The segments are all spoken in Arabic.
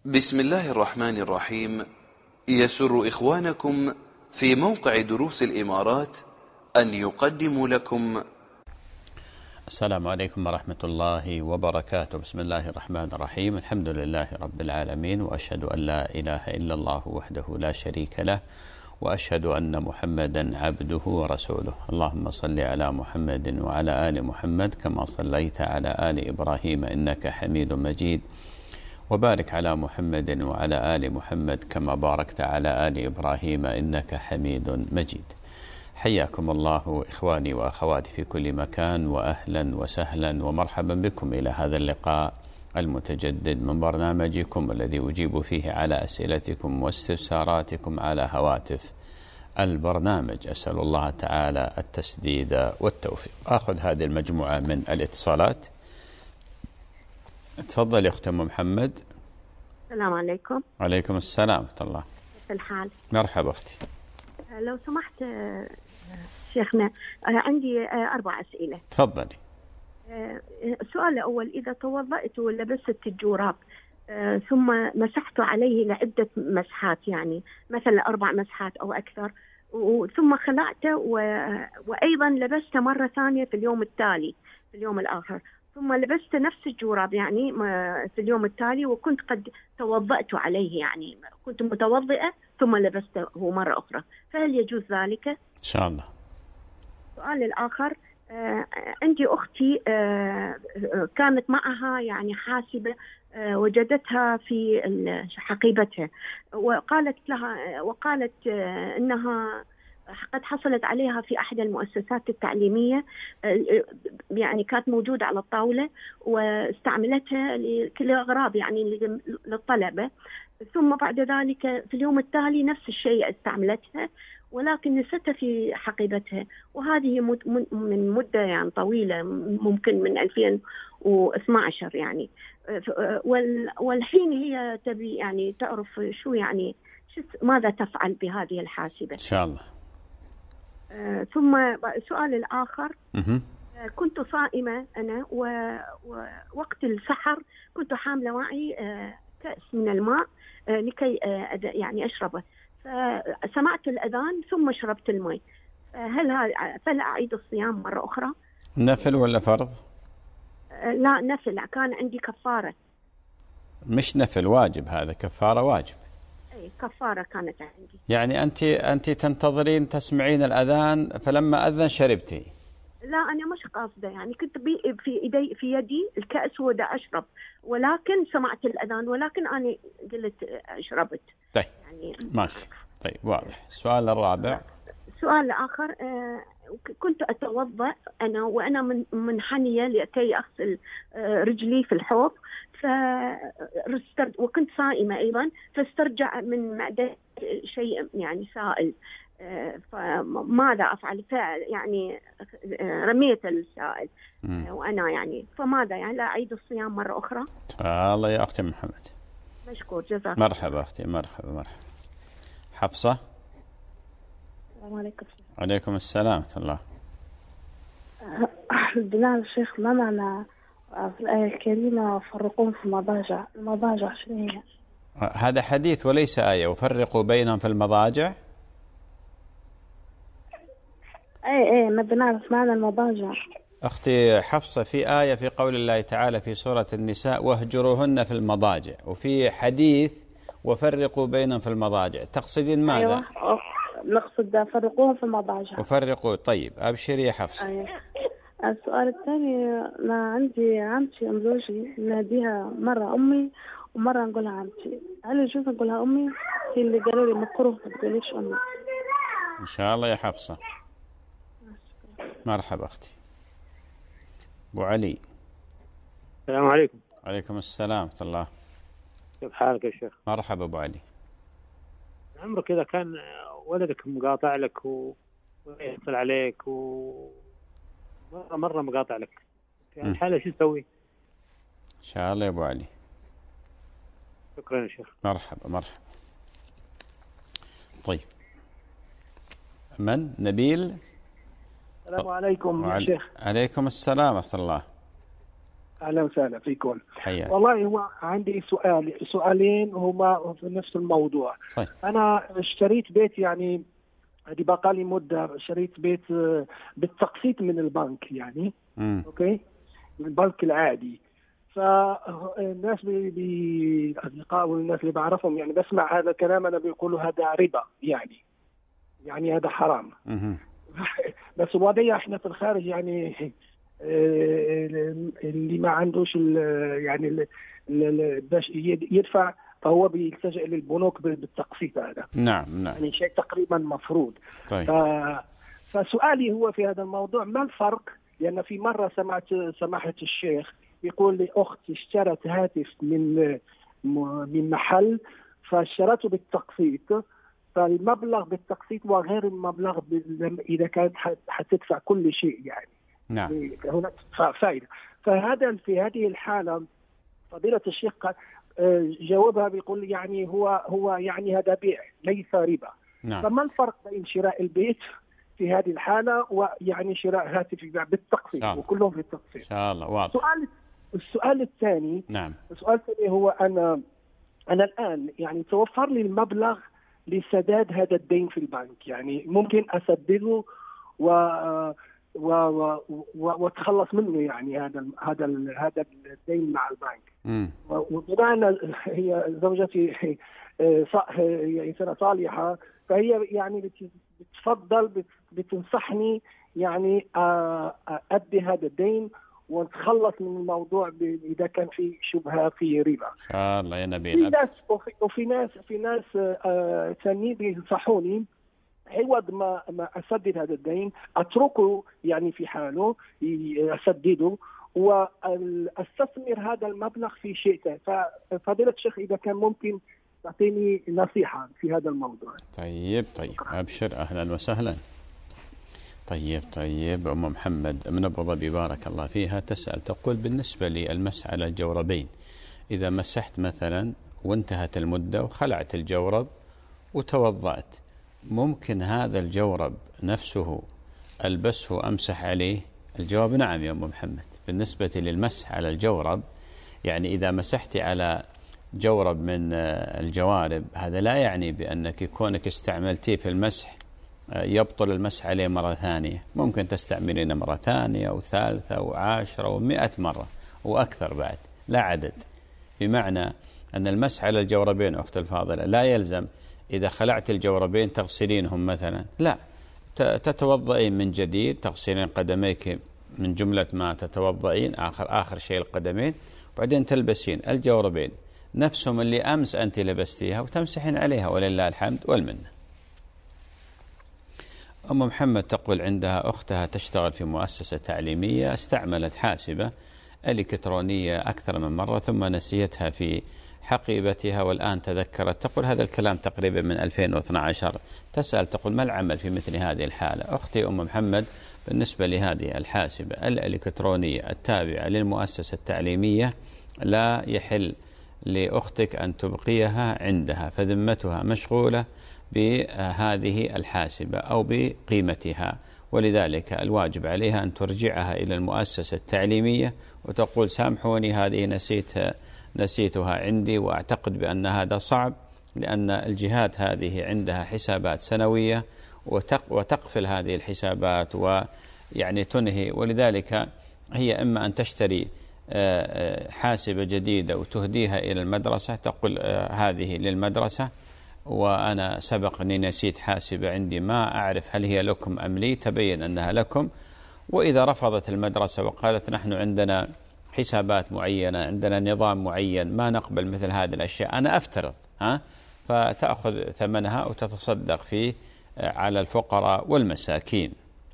بسم الله الرحمن الرحيم. يسر إخوانكم في موقع دروس الإمارات أن يقدموا لكم. السلام عليكم ورحمة الله وبركاته. بسم الله الرحمن الرحيم. الحمد لله رب العالمين، وأشهد أن لا إله إلا الله وحده لا شريك له، وأشهد أن محمدا عبده ورسوله. اللهم صل على محمد وعلى آل محمد كما صليت على آل إبراهيم إنك حميد مجيد، وبارك على محمد وعلى آل محمد كما باركت على آل إبراهيم إنك حميد مجيد. حياكم الله إخواني وأخواتي في كل مكان، وأهلا وسهلا ومرحبا بكم إلى هذا اللقاء المتجدد من برنامجكم الذي أجيب فيه على أسئلتكم واستفساراتكم على هواتف البرنامج. أسأل الله تعالى التسديد والتوفيق. أخذ هذه المجموعة من الاتصالات. تفضل يا أخت أم محمد. السلام عليكم. عليكم السلام ورحمة الله. كيف الحال؟ مرحبا أختي. لو سمحت شيخنا، عندي 4 أسئلة. تفضلي. السؤال الأول: إذا توضأت ولبست الجوراب ثم مسحت عليه لعدة مسحات، يعني مثلا 4 مسحات أو أكثر، ثم خلعته وأيضا لبسته مرة ثانية في اليوم التالي، في اليوم الآخر، ثم لبست نفس الجوراب يعني في اليوم التالي، وكنت قد توضأت عليه، يعني كنت متوضئة ثم لبسته مرة أخرى، فهل يجوز ذلك؟ إن شاء الله. السؤال الآخر: عندي أختي كانت معها يعني حاسبة، وجدتها في حقيبتها، وقالت إنها قد حصلت عليها في أحد المؤسسات التعليمية، يعني كانت موجودة على الطاولة واستعملتها لكل أغراض يعني للطلبة، ثم بعد ذلك في اليوم التالي نفس الشيء استعملتها، ولكن نسيتها في حقيبتها، وهذه من مدة يعني طويلة، ممكن من 2012 يعني، والحين هي تبي يعني تعرف شو يعني ماذا تفعل بهذه الحاسبة إن شاء الله. ثم السؤال الآخر: كنت صائمة أنا، ووقت السحر كنت حاملة معي كأس من الماء لكي يعني أشربه، فسمعت الأذان ثم شربت الماء، فلا أعيد الصيام مرة أخرى؟ نفل ولا فرض؟ لا نفل، كان عندي كفارة. مش نفل، واجب، هذا كفارة واجب. أي كفارة كانت عندي. يعني أنت تنتظرين تسمعين الأذان، فلما أذن شربتي؟ لا أنا مش قاصدة، يعني كنت في يدي الكأس ودا أشرب، ولكن سمعت الأذان، ولكن أنا قلت شربت. طيب يعني ماشي. طيب واضح. السؤال الرابع. السؤال الآخر: كنت أتوضأ أنا وأنا منحنية لكي أغسل رجلي في الحوض، وكنت صائمة أيضا، فاسترجع من معدتي شيء يعني سائل، فماذا أفعل؟ يعني رميت السائل وأنا يعني، فماذا يعني لا أعيد الصيام مرة أخرى؟ الله يا أختي محمد. مشكور، جزاك. مرحبا أختي، مرحبا. حفصة. السلام عليكم. عليكم السلام ورحمة الله. بالله الشيخ، ما معنى في الآية الكريمة فرقون في المضاجع؟ المضاجع شنو هي؟ هذا حديث وليس آية. وفرقوا بينهم في المضاجع. ايه ما بنعرف معنى المضاجع. أختي حفصة، في آية في قول الله تعالى في سورة النساء: واهجروهن في المضاجع، وفي حديث وفرقوا بينهم في المضاجع. تقصدين ماذا؟ أيوة، نقصد فرقوهم في المضاجع. وفرقوا. طيب أبشري يا حفصة. أيوة. السؤال الثاني: أنا عندي عمتي أم زوجي، ناديها مرة أمي ومرة نقولها عمتي، هل يجوز نقولها أمي؟ هي اللي قالوا لي مكروه ما تقوليش أمي. إن شاء الله يا حفصة. مرحبا أختي. أبو علي. السلام عليكم. عليكم السلام ورحمة الله. كيف حالك يا شيخ؟ مرحبا أبو علي. عمرك إذا كان ولدك مقاطع لك ويتصل عليك مرة مقاطع لك، في هالحالة شو تسوي؟ إن شاء الله يا أبو علي. شكرا يا شيخ. مرحبا. طيب، من؟ نبيل. السلام عليكم يا شيخ. عليكم السلام ورحمة الله. أهلا وسهلا فيكم. حياك. والله هو عندي سؤالين هما في نفس الموضوع. صحيح. أنا اشتريت بيت، يعني هذه بقى لي مدة، شريت بيت بالتقسيط من البنك يعني. أوكي، من البنك العادي. فالناس أصدقاء والناس اللي بعرفهم يعني بسمع هذا الكلام، أنا بيقولوا هذا ربا يعني هذا حرام. بس الوضعية احنا في الخارج يعني اللي ما عندوش يعني باش يدفع فهو بيلتجئ للبنوك بالتقسيط هذا. نعم. يعني شيء تقريبا مفروض. طيب. فسؤالي هو في هذا الموضوع، ما الفرق؟ لأن في مرة سمعت سماحة الشيخ يقول لي أختي اشترت هاتف من محل فاشترته بالتقسيط، فالمبلغ بالتقسيط وغير المبلغ إذا كانت حتدفع كل شيء يعني. نعم. هناك فائدة. في هذه الحالة فضيلة الشيخ جاوبها بيقول يعني هو يعني هذا بيع ليس ربا. نعم. فما الفرق بين شراء البيت في هذه الحالة ويعني شراء هاتف بالتقسيط؟ وكلهم في التقسيط. إن شاء الله واضح. السؤال الثاني. نعم. السؤال الثاني هو أنا الآن يعني توفر لي المبلغ لسداد هذا الدين في البنك، يعني ممكن أسدده واتخلص منه يعني هذا الدين مع البنك. وبما أن هي زوجتي هي إنسانة صالحة، فهي يعني بتفضل بتنصحني يعني أدي هذا الدين ونتخلص من الموضوع إذا كان في شبهة في ربا. إن شاء الله يا نبيل. وفي ناس ثانيين بينصحوني عوض ما أسدد هذا الدين أتركه يعني في حاله أسدده وأستثمر هذا المبلغ في شيء ثاني. ففضيلة الشيخ إذا كان ممكن تعطيني نصيحة في هذا الموضوع. طيب أبشر، أهلا وسهلا. طيب أم محمد من أبو ظبي بارك الله فيها تسأل تقول بالنسبة للمسح على الجوربين، إذا مسحت مثلا وانتهت المدة وخلعت الجورب وتوضأت، ممكن هذا الجورب نفسه ألبسه أمسح عليه؟ الجواب نعم يا أم محمد. بالنسبة للمسح على الجورب، يعني إذا مسحت على جورب من الجوارب هذا لا يعني بأنك كونك استعملتيه في المسح يبطل المسح عليه مرة ثانية. ممكن تستعملين مرة ثانية أو ثالثة أو 10 أو 100 مرة وأكثر بعد، لا عدد. بمعنى أن المسح على الجوربين أخت الفاضلة لا يلزم إذا خلعت الجوربين تغسلينهم مثلا، لا، تتوضئين من جديد، تغسلين قدميك من جملة ما تتوضئين آخر شيء القدمين، وبعدين تلبسين الجوربين نفسهم اللي أمس أنت لبستيها وتمسحين عليها ولله الحمد والمنة. أم محمد تقول عندها أختها تشتغل في مؤسسة تعليمية، استعملت حاسبة إلكترونية أكثر من مرة ثم نسيتها في حقيبتها والآن تذكرت. تقول هذا الكلام تقريبا من 2012. تسأل تقول ما العمل في مثل هذه الحالة؟ أختي أم محمد بالنسبة لهذه الحاسبة الإلكترونية التابعة للمؤسسة التعليمية لا يحل لأختك أن تبقيها عندها، فذمتها مشغولة بهذه الحاسبة أو بقيمتها، ولذلك الواجب عليها أن ترجعها إلى المؤسسة التعليمية وتقول سامحوني هذه نسيتها عندي، وأعتقد بأن هذا صعب لأن الجهات هذه عندها حسابات سنوية وتقفل هذه الحسابات ويعني تنهي، ولذلك هي إما أن تشتري حاسبة جديدة وتهديها إلى المدرسة، تقول هذه للمدرسة وأنا سبقني نسيت حاسبة عندي ما أعرف هل هي لكم أم لي، تبين أنها لكم. وإذا رفضت المدرسة وقالت نحن عندنا حسابات معينة، عندنا نظام معين ما نقبل مثل هذه الأشياء، أنا أفترض فتأخذ ثمنها وتتصدق فيه على الفقراء والمساكين.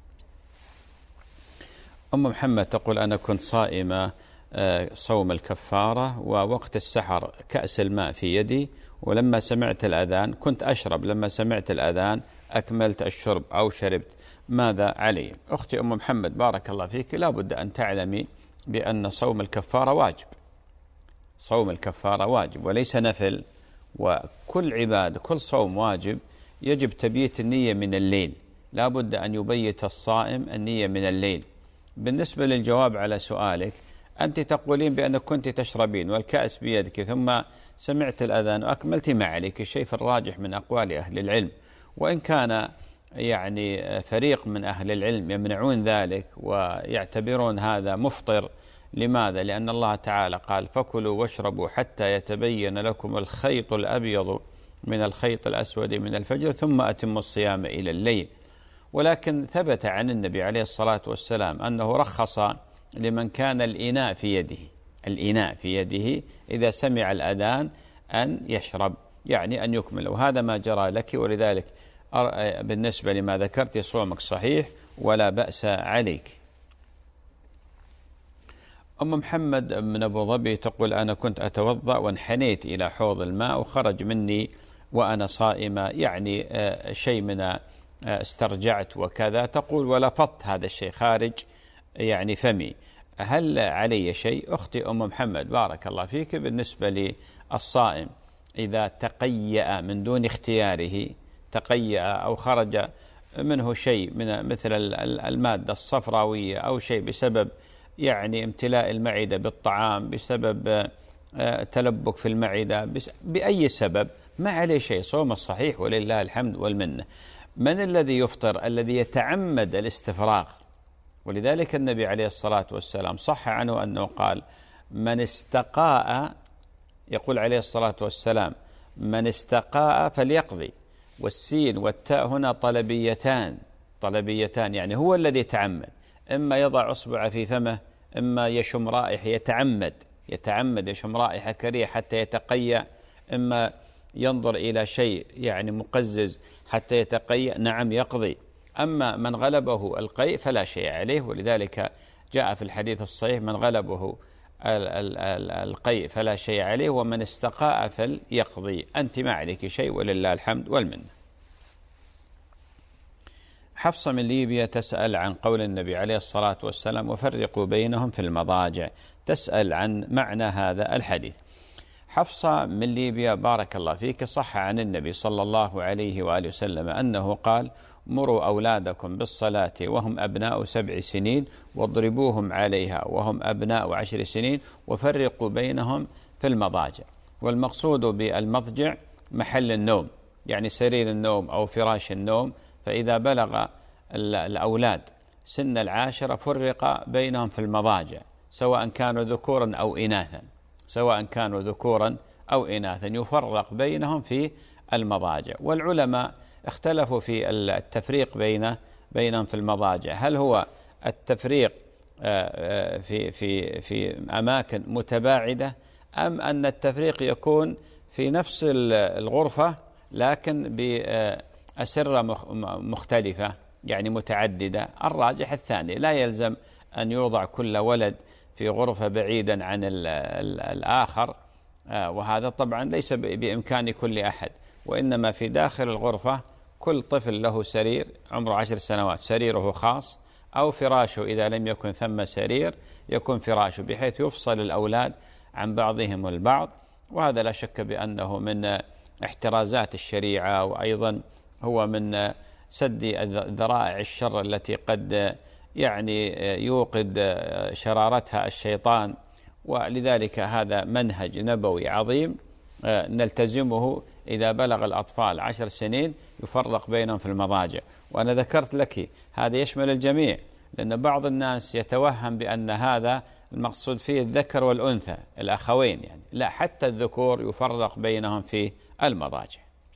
أم محمد تقول أنا كنت صائمة صوم الكفارة ووقت السحر كأس الماء في يدي، ولما سمعت الأذان كنت أشرب، لما سمعت الأذان أكملت الشرب أو شربت، ماذا علي؟ أختي أم محمد بارك الله فيك، لا بد أن تعلمي بأن صوم الكفارة واجب، صوم الكفارة واجب وليس نفل، وكل عبادة كل صوم واجب يجب تبييت النية من الليل، لا بد أن يبيت الصائم النية من الليل. بالنسبة للجواب على سؤالك، أنت تقولين بأنك كنت تشربين والكأس بيدك ثم سمعت الأذان وأكملت ما عليك شيء في الراجح من أقوال أهل العلم، وإن كان يعني فريق من أهل العلم يمنعون ذلك ويعتبرون هذا مفطر. لماذا؟ لأن الله تعالى قال فكلوا واشربوا حتى يتبين لكم الخيط الأبيض من الخيط الأسود من الفجر ثم أتموا الصيام إلى الليل. ولكن ثبت عن النبي عليه الصلاة والسلام أنه رخص لمن كان الإناء في يده إذا سمع الأذان أن يشرب، يعني أن يكمل، وهذا ما جرى لك، ولذلك بالنسبة لما ذكرت صومك صحيح ولا بأس عليك. أم محمد من أبو ظبي تقول أنا كنت أتوضأ وانحنيت إلى حوض الماء وخرج مني وأنا صائمة، يعني شيء من استرجعت وكذا، تقول ولفظت هذا الشيء خارج يعني فمي، هل علي شيء؟ أختي أم محمد بارك الله فيك، بالنسبة للصائم إذا تقيأ من دون اختياره، تقيأ أو خرج منه شيء من مثل المادة الصفراوية أو شيء بسبب يعني امتلاء المعدة بالطعام، بسبب تلبك في المعدة، بأي سبب، ما عليه شيء، صوم الصحيح ولله الحمد والمنة. من الذي يفطر؟ الذي يتعمد الاستفراغ، ولذلك النبي عليه الصلاة والسلام صح عنه أنه قال من استقاء، يقول عليه الصلاة والسلام من استقاء فليقضي، والسين والتاء هنا طلبيتان، يعني هو الذي تعمد، إما يضع أصبع في فمه، إما يشم رائحة، يتعمد يشم رائحة كريهة حتى يتقيأ، إما ينظر إلى شيء يعني مقزز حتى يتقيأ، نعم يقضي. أما من غلبه القيء فلا شيء عليه، ولذلك جاء في الحديث الصحيح من غلبه القيء فلا شيء عليه، ومن استقاء فليقضي، أنت ما عليك شيء ولله الحمد والمنة. حفصة من ليبيا تسأل عن قول النبي عليه الصلاة والسلام وفرقوا بينهم في المضاجع، تسأل عن معنى هذا الحديث. حفصة من ليبيا بارك الله فيك، صح عن النبي صلى الله عليه وآله وسلم أنه قال مروا أولادكم بالصلاة وهم أبناء 7 سنين واضربوهم عليها وهم أبناء 10 سنين وفرقوا بينهم في المضاجع. والمقصود بالمضجع محل النوم، يعني سرير النوم أو فراش النوم، فإذا بلغ الأولاد سن 10 فرق بينهم في المضاجع، سواء كانوا ذكورا أو إناثا، يفرق بينهم في المضاجع. والعلماء اختلفوا في التفريق بينهم في المضاجع، هل هو التفريق في أماكن متباعدة، أم أن التفريق يكون في نفس الغرفة لكن بأسرة مختلفة يعني متعددة؟ الراجح الثاني، لا يلزم أن يوضع كل ولد في غرفة بعيدا عن الآخر، وهذا طبعا ليس بإمكان كل أحد، وإنما في داخل الغرفة كل طفل له سرير عمره 10 سنوات سريره خاص، أو فراشه إذا لم يكن ثم سرير يكون فراشه، بحيث يفصل الأولاد عن بعضهم البعض. وهذا لا شك بأنه من احترازات الشريعة، وأيضا هو من سد ذرائع الشر التي قد يعني يوقد شرارتها الشيطان. ولذلك هذا منهج نبوي عظيم نلتزمه. إذا بلغ الأطفال 10 سنين يفرق بينهم في المضاجع. وأنا ذكرت لك هذا يشمل الجميع، لأن بعض الناس يتوهم بأن هذا المقصود فيه الذكر والأنثى الأخوين، يعني لا، حتى الذكور يفرق بينهم في المضاجع.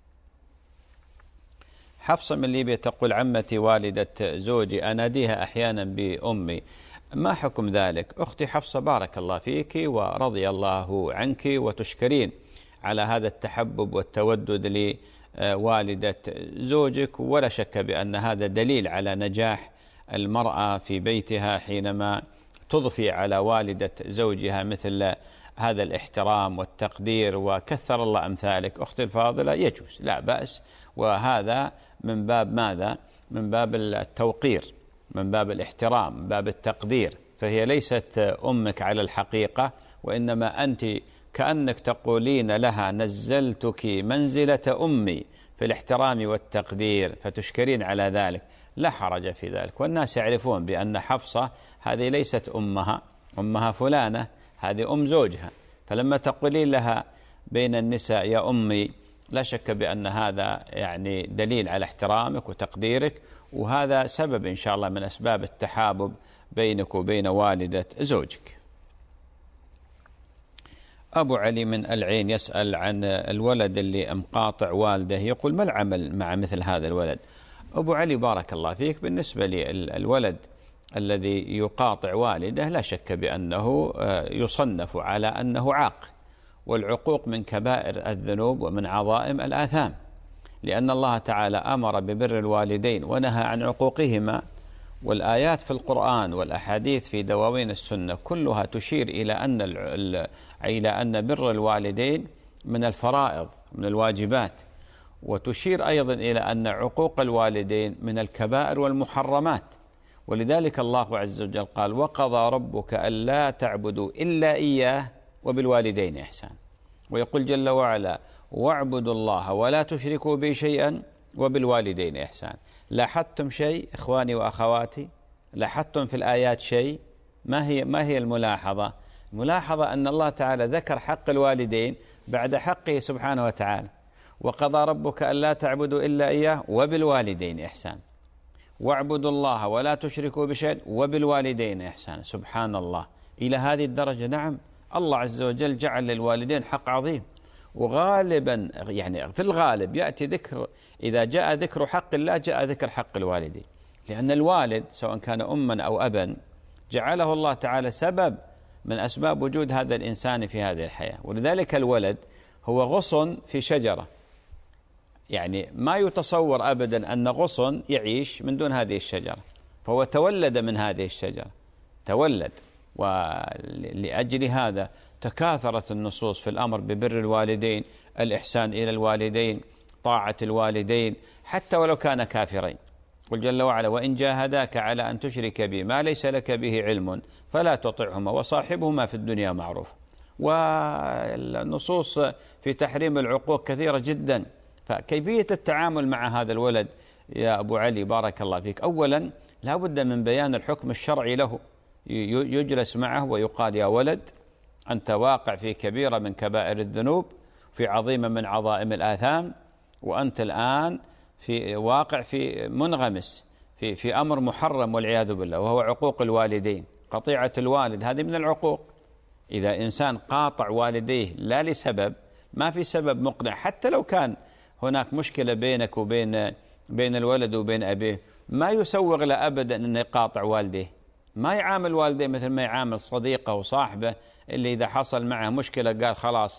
حفصة من ليبيا تقول عمتي والدة زوجي أناديها أحيانا بأمي، ما حكم ذلك؟ أختي حفصة بارك الله فيك ورضي الله عنك، وتشكرين على هذا التحبب والتودد لوالدة زوجك، ولا شك بأن هذا دليل على نجاح المرأة في بيتها حينما تضفي على والدة زوجها مثل هذا الاحترام والتقدير، وكثر الله أمثالك. أختي الفاضلة يجوز، لا بأس، وهذا من باب ماذا؟ من باب التوقير، من باب الاحترام، من باب التقدير. فهي ليست أمك على الحقيقة، وإنما أنت كأنك تقولين لها نزلتك منزلة أمي في الاحترام والتقدير، فتشكرين على ذلك، لا حرج في ذلك. والناس يعرفون بأن حفصة هذه ليست أمها، أمها فلانة هذه أم زوجها، فلما تقولين لها بين النساء يا أمي لا شك بأن هذا يعني دليل على احترامك وتقديرك، وهذا سبب إن شاء الله من أسباب التحابب بينك وبين والدة زوجك. أبو علي من العين يسأل عن الولد اللي مقاطع والده، يقول ما العمل مع مثل هذا الولد؟ أبو علي بارك الله فيك، بالنسبة للولد الذي يقاطع والده لا شك بأنه يصنف على أنه عاق، والعقوق من كبائر الذنوب ومن عظائم الآثام، لأن الله تعالى أمر ببر الوالدين ونهى عن عقوقهما، والآيات في القرآن والأحاديث في دواوين السنة كلها تشير إلى أن بر الوالدين من الفرائض من الواجبات، وتشير أيضا إلى أن عقوق الوالدين من الكبائر والمحرمات. ولذلك الله عز وجل قال وقضى ربك ألا تعبدوا إلا إياه وبالوالدين إحسان، ويقول جل وعلا واعبدوا الله ولا تشركوا به شيئا وبالوالدين إحسان. لاحظتم شيء إخواني وأخواتي؟ لاحظتم في الآيات شيء؟ ما هي الملاحظة؟ الملاحظة أن الله تعالى ذكر حق الوالدين بعد حقه سبحانه وتعالى، وقضى ربك ألا تعبدوا إلا إياه وبالوالدين إحسان، واعبدوا الله ولا تشركوا بشيء وبالوالدين إحسان. سبحان الله، إلى هذه الدرجة. نعم، الله عز وجل جعل للوالدين حق عظيم، وغالبا يعني في الغالب يأتي ذكر، إذا جاء ذكر حق الله جاء ذكر حق الوالدين، لأن الوالد سواء كان أما أو أبا جعله الله تعالى سبب من أسباب وجود هذا الإنسان في هذه الحياة. ولذلك الولد هو غصن في شجرة، يعني ما يتصور أبدا أن غصن يعيش من دون هذه الشجرة، فهو تولد من هذه الشجرة، تولد. ولأجل هذا تكاثرت النصوص في الأمر ببر الوالدين، الإحسان إلى الوالدين، طاعة الوالدين حتى ولو كان كافرين. قل جل وعلا وإن جاهداك على أن تشرك بي ما ليس لك به علم فلا تطعهما وصاحبهما في الدنيا معروف. والنصوص في تحريم العقوق كثيرة جدا. فكيفية التعامل مع هذا الولد يا أبو علي بارك الله فيك؟ أولا لا بد من بيان الحكم الشرعي له، يجلس معه ويقال يا ولد أنت واقع في كبيرة من كبائر الذنوب، في عظيمة من عظائم الآثام، وأنت الآن في واقع في منغمس في أمر محرم والعياذ بالله، وهو عقوق الوالدين. قطيعة الوالد هذه من العقوق. إذا إنسان قاطع والديه لا لسبب، ما في سبب مقنع، حتى لو كان هناك مشكلة بينك وبين الولد وبين أبيه، ما يسوغ له أبدا أنه يقاطع والديه، ما يعامل والديه مثل ما يعامل صديقه وصاحبه اللي إذا حصل معه مشكلة قال خلاص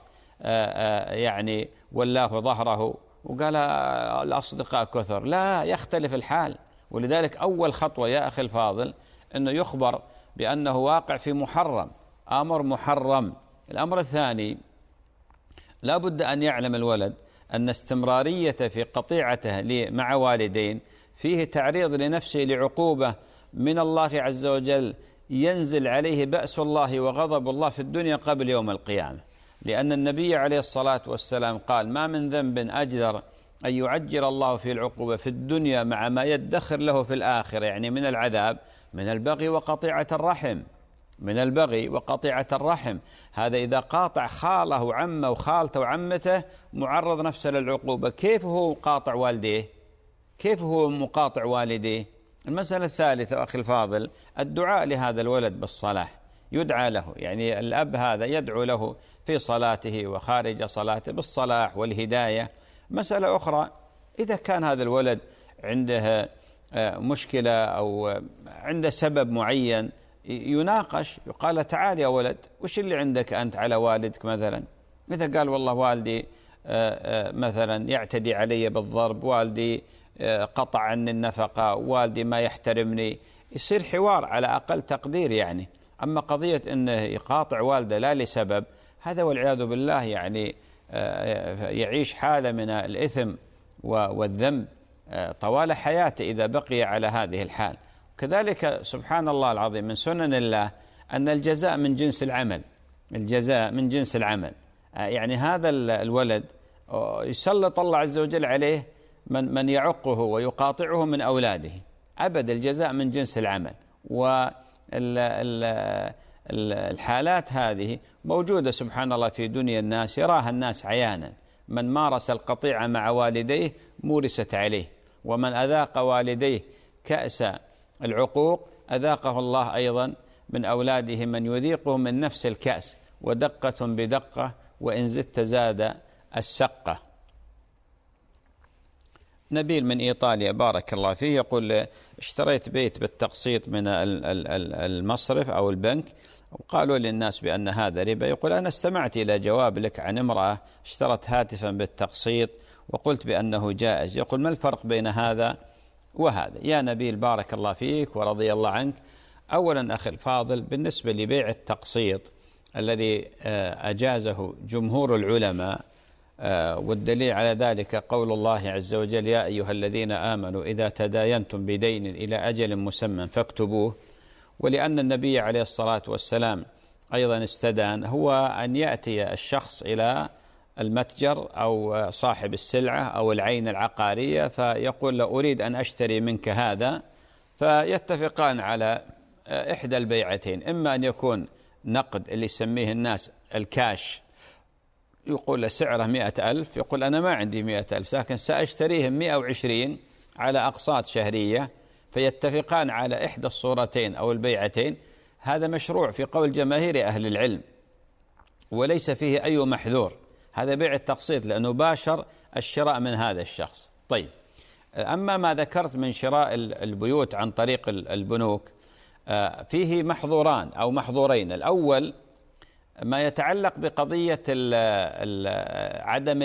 يعني ولاه ظهره وقال الأصدقاء كثر. لا، يختلف الحال. ولذلك أول خطوة يا أخي الفاضل أنه يخبر بأنه واقع في محرم، أمر محرم. الأمر الثاني لا بد أن يعلم الولد أن استمرارية في قطيعته مع والدين فيه تعريض لنفسه لعقوبة من الله عز وجل، ينزل عليه بأس الله وغضب الله في الدنيا قبل يوم القيامة، لأن النبي عليه الصلاة والسلام قال ما من ذنب أجدر أن يعجل الله في العقوبة في الدنيا مع ما يدخر له في الآخرة، يعني من العذاب، من البغي وقطيعة الرحم، من البغي وقطيعة الرحم. هذا إذا قاطع خاله وعمه وخالته وعمته معرض نفسه للعقوبة، كيف هو قاطع والديه؟ كيف هو مقاطع والديه؟ المسألة الثالثة أخي الفاضل الدعاء لهذا الولد بالصلاح، يدعى له، يعني الأب هذا يدعو له في صلاته وخارج صلاته بالصلاح والهداية. مسألة أخرى إذا كان هذا الولد عنده مشكلة أو عنده سبب معين يناقش، يقال تعال يا ولد وش اللي عندك أنت على والدك مثلا؟ إذا قال والله والدي مثلا يعتدي علي بالضرب، والدي قطع عني النفقة، والدي ما يحترمني، يصير حوار على أقل تقدير يعني. أما قضية أنه يقاطع والده لا لسبب، هذا والعياذ بالله يعني يعيش حالة من الإثم والذنب طوال حياته إذا بقي على هذه الحال. كذلك سبحان الله العظيم من سنن الله أن الجزاء من جنس العمل، الجزاء من جنس العمل. يعني هذا الولد يسلط الله عز وجل عليه من يعقه ويقاطعه من أولاده، أبد الجزاء من جنس العمل. الحالات هذه موجودة سبحان الله في دنيا الناس، يراها الناس عيانا. من مارس القطيعة مع والديه مورست عليه، ومن أذاق والديه كأس العقوق أذاقه الله أيضا من أولاده من يذيقه من نفس الكأس، ودقة بدقة وإن زدت زاد السقة. نبيل من إيطاليا بارك الله فيه يقول: اشتريت بيت بالتقسيط من المصرف أو البنك، وقالوا للناس بأن هذا ربا. يقول: أنا استمعت إلى جواب لك عن امرأة اشترت هاتفا بالتقسيط وقلت بأنه جائز. يقول: ما الفرق بين هذا وهذا؟ يا نبيل بارك الله فيك ورضي الله عنك، أولا أخي الفاضل، بالنسبة لبيع التقسيط الذي أجازه جمهور العلماء، والدليل على ذلك قول الله عز وجل: يا أيها الذين آمنوا إذا تداينتم بدين إلى أجل مسمى فاكتبوه. ولأن النبي عليه الصلاة والسلام أيضا استدان، هو أن يأتي الشخص إلى المتجر أو صاحب السلعة أو العين العقارية فيقول له: أريد أن أشتري منك هذا، فيتفقان على إحدى البيعتين، إما أن يكون نقد اللي يسميه الناس الكاش، يقول سعره 100,000، يقول أنا ما عندي 100,000 لكن سأشتريهم 120 على أقساط شهرية، فيتفقان على إحدى الصورتين أو البيعتين. هذا مشروع في قول جماهير أهل العلم وليس فيه أي محذور، هذا بيع التقسيط لأنه باشر الشراء من هذا الشخص. طيب، أما ما ذكرت من شراء البيوت عن طريق البنوك فيه محظوران أو محظورين. الأول ما يتعلق بقضية عدم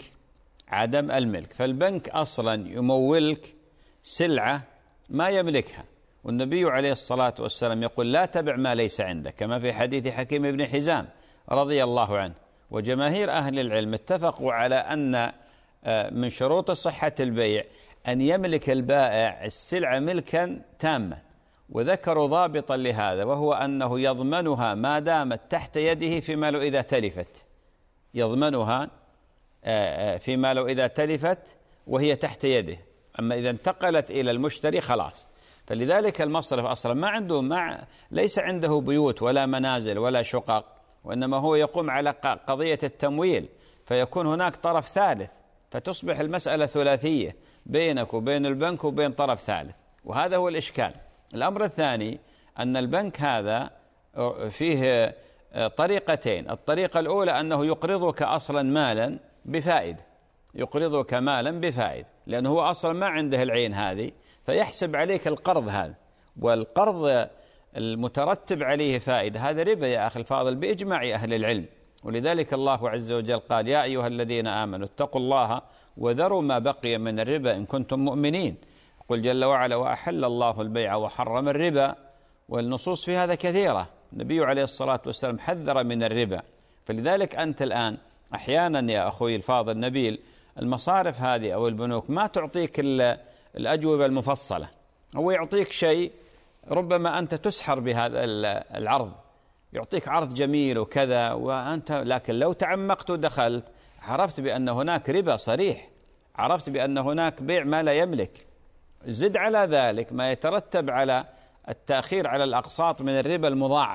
الملك، فالبنك أصلا يمولك سلعة ما يملكها، والنبي عليه الصلاة والسلام يقول: لا تبع ما ليس عندك، كما في حديث حكيم بن حزام رضي الله عنه. وجماهير أهل العلم اتفقوا على أن من شروط صحة البيع أن يملك البائع السلعة ملكا تاما، وذكروا ضابطا لهذا، وهو أنه يضمنها ما دامت تحت يده فيما لو إذا تلفت، يضمنها فيما لو إذا تلفت وهي تحت يده، أما إذا انتقلت إلى المشتري خلاص. فلذلك المصرف أصلا ليس عنده بيوت ولا منازل ولا شقق، وإنما هو يقوم على قضية التمويل، فيكون هناك طرف ثالث، فتصبح المسألة ثلاثية بينك وبين البنك وبين طرف ثالث، وهذا هو الإشكال. الأمر الثاني أن البنك هذا فيه طريقتين. الطريقة الأولى أنه يقرضك أصلا مالا بفائدة، يقرضك مالا بفائدة، لأنه هو أصلا ما عنده العين هذه، فيحسب عليك القرض هذا، والقرض المترتب عليه فائدة هذا ربا يا أخي الفاضل بإجماع أهل العلم. ولذلك الله عز وجل قال: يا أيها الذين آمنوا اتقوا الله وذروا ما بقي من الربا إن كنتم مؤمنين. قل جل وعلا: وأحل الله البيع وحرم الربا. والنصوص في هذا كثيرة، النبي عليه الصلاة والسلام حذر من الربا. فلذلك أنت الآن أحيانا يا أخوي الفاضل نبيل، المصارف هذه أو البنوك ما تعطيك الأجوبة المفصلة، هو يعطيك شيء ربما أنت تسحر بهذا العرض، يعطيك عرض جميل وكذا، وأنت لكن لو تعمقت ودخلت عرفت بأن هناك ربا صريح، عرفت بأن هناك بيع ما لا يملك. زد على ذلك ما يترتب على التأخير على الأقساط من الربا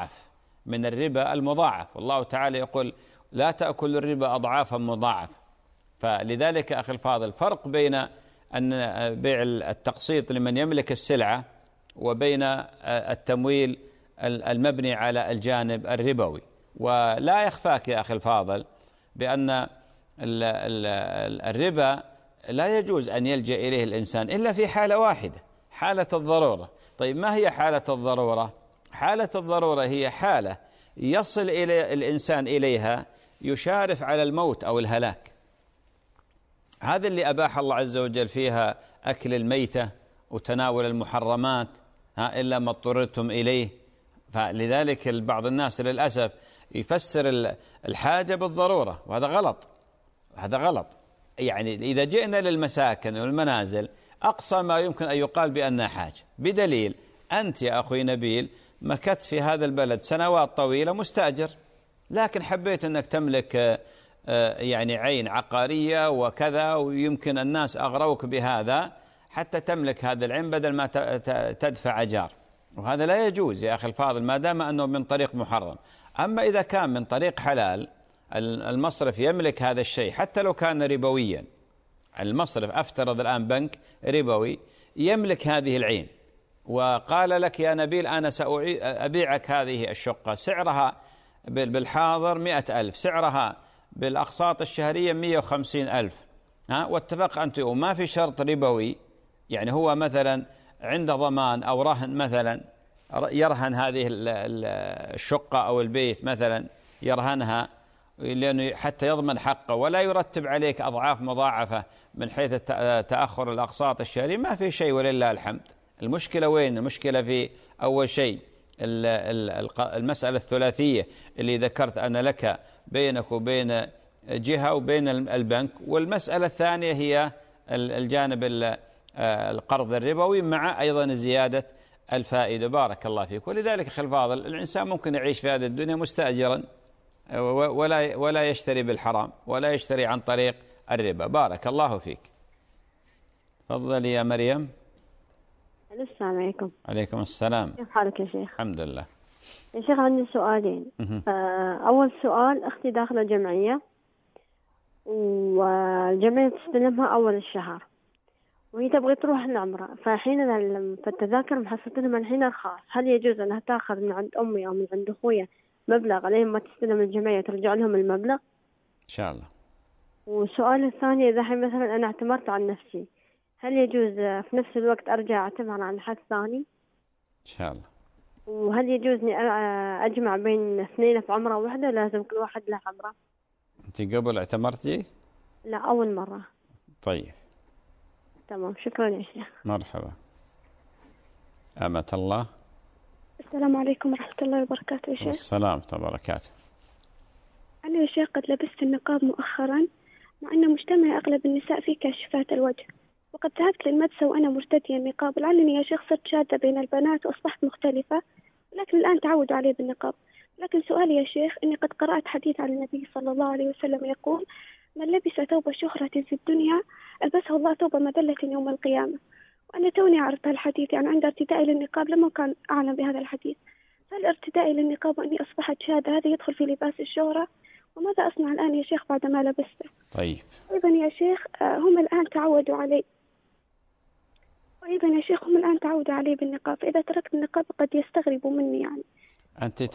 المضاعف، والله تعالى يقول: لا تأكل الربا أضعافا مضاعفة. فلذلك أخي الفاضل فرق بين أن بيع التقسيط لمن يملك السلعة وبين التمويل المبني على الجانب الربوي. ولا يخفاك يا أخي الفاضل بأن الربا لا يجوز أن يلجأ إليه الإنسان إلا في حالة واحدة، حالة الضرورة. طيب، ما هي حالة الضرورة؟ حالة الضرورة هي حالة يصل إلى الإنسان إليها يشارف على الموت أو الهلاك، هذا اللي أباح الله عز وجل فيها أكل الميتة وتناول المحرمات إلا ما اضطررتم إليه. فلذلك بعض الناس للأسف يفسر الحاجة بالضرورة، وهذا غلط، هذا غلط. يعني إذا جئنا للمساكن والمنازل أقصى ما يمكن أن يقال بأنها حاجة، بدليل أنت يا أخوي نبيل مكثت في هذا البلد سنوات طويلة مستأجر، لكن حبيت أنك تملك يعني عين عقارية وكذا، ويمكن الناس أغروك بهذا حتى تملك هذا العين بدل ما تدفع أجار. وهذا لا يجوز يا أخي الفاضل ما دام أنه من طريق محرم. أما إذا كان من طريق حلال المصرف يملك هذا الشيء حتى لو كان ربويا. المصرف أفترض الآن بنك ربوي يملك هذه العين وقال لك يا نبيل أنا سأبيعك هذه الشقة سعرها بالحاضر 100,000 سعرها بالأقساط الشهرية 150,000 واتفق أنت وما في شرط ربوي. يعني هو مثلا عنده ضمان أو رهن مثلا يرهن هذه الشقة أو البيت مثلا يرهنها لأنه حتى يضمن حقه ولا يرتب عليك أضعاف مضاعفة من حيث تأخر الأقساط الشهرية. ما في شيء ولله الحمد. المشكلة وين؟ المشكلة في أول شيء المسألة الثلاثية اللي ذكرت أنا لك بينك وبين جهة وبين البنك. والمسألة الثانية هي الجانب القرض الربوي مع أيضا زيادة الفائدة. بارك الله فيك. ولذلك أخي الفاضل الإنسان ممكن يعيش في هذه الدنيا مستأجرا ولا يشتري بالحرام ولا يشتري عن طريق الربا. بارك الله فيك. تفضل يا مريم. السلام عليكم. عليكم السلام. كيف حالك يا شيخ؟ الحمد لله. يا شيخ عندي سؤالين. أول سؤال أختي داخلة جمعية والجمعية تستلمها أول الشهر وهي تبغي تروح العمرة فحين فالتذاكر محصلتهم الحين رخاص. هل يجوز أنها تأخذ من عند أمي أو من عند أخويا مبلغ عليهم ما تستلم الجمعية ترجع لهم المبلغ؟ إن شاء الله. والسؤال الثاني إذا مثلا أنا اعتمرت عن نفسي هل يجوز في نفس الوقت أرجع أعتمر عن حد ثاني؟ إن شاء الله. وهل يجوزني أجمع بين اثنين في عمرة واحدة لازم كل واحد له عمرة؟ أنت قبل اعتمرتي؟ لا أول مرة. طيب تمام شكرا يا شيخ. مرحبا. أمة الله. السلام عليكم ورحمة الله وبركاته يا شيخ. السلام وبركاته. أنا يا شيخ قد لبست النقاب مؤخرا مع أن مجتمع أغلب النساء فيه كاشفات الوجه وقد ذهبت للمدرسة وأنا مرتدية النقاب لعلني يا شيخ صرت شاذة بين البنات وأصبحت مختلفة ولكن الآن تعودوا علي بالنقاب. لكن سؤالي يا شيخ أني قد قرأت حديث عن النبي صلى الله عليه وسلم يقول من لبس ثوب شهرة في الدنيا ألبسه الله ثوب مذلة يوم القيامة. وأنا توني عرفت الحديث يعني عند ارتدائي للنقاب لما كان أعلم بهذا الحديث. هل ارتدائي للنقاب وأني أصبحت شاذة هذا يدخل في لباس الشهرة؟ وماذا أصنع الآن يا شيخ بعد ما لبسته؟ طيب. أيضا يا شيخ هم الآن تعودوا علي. وأيضا يا شيخ هم الآن تعودوا علي بالنقاب فإذا تركت النقاب قد يستغربوا مني يعني. أنت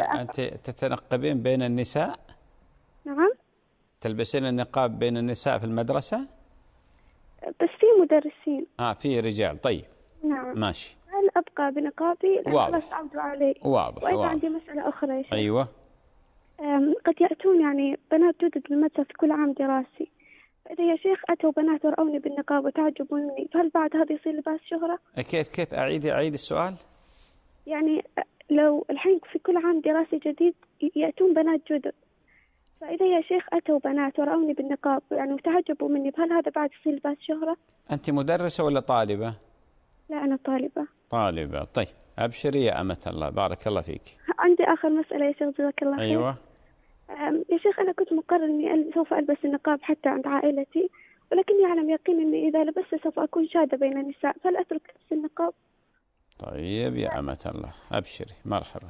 تتنقبين بين النساء؟ نعم. تلبسين النقاب بين النساء في المدرسة؟ بس في مدرسين. في رجال. طيب. نعم. ماشي. هل أبقى بنقابي؟ واضح. تعودوا علي. واضح. وأيضا عندي مسألة أخرى يا شيخ. أيوة. قد يأتون يعني بنات جدد بالمدرسة في كل عام دراسي فإذا يا شيخ أتوا بنات ورأوني بالنقاب وتعجبوا مني فهل بعد هذا يصير لباس شهرة؟ كيف أعيد السؤال؟ يعني لو الحين في كل عام دراسي جديد يأتون بنات جدد فإذا يا شيخ أتوا بنات ورأوني بالنقاب يعني وتعجبوا مني فهل هذا بعد يصير لباس شهرة؟ أنت مدرسة ولا طالبة؟ لا أنا طالبة. طالبة. طيب أبشري يا أمة الله. بارك الله فيك. عندي آخر مسألة يا شيخ جزاك الله خير. أيوة. يا شيخ أنا كنت مقرر إني سوف ألبس النقاب حتى عند عائلتي ولكني أعلم يقين إني إذا لبست سوف أكون شاذة بين النساء فهل أترك لبس النقاب؟ طيب يا أمة الله أبشري. مرحبا.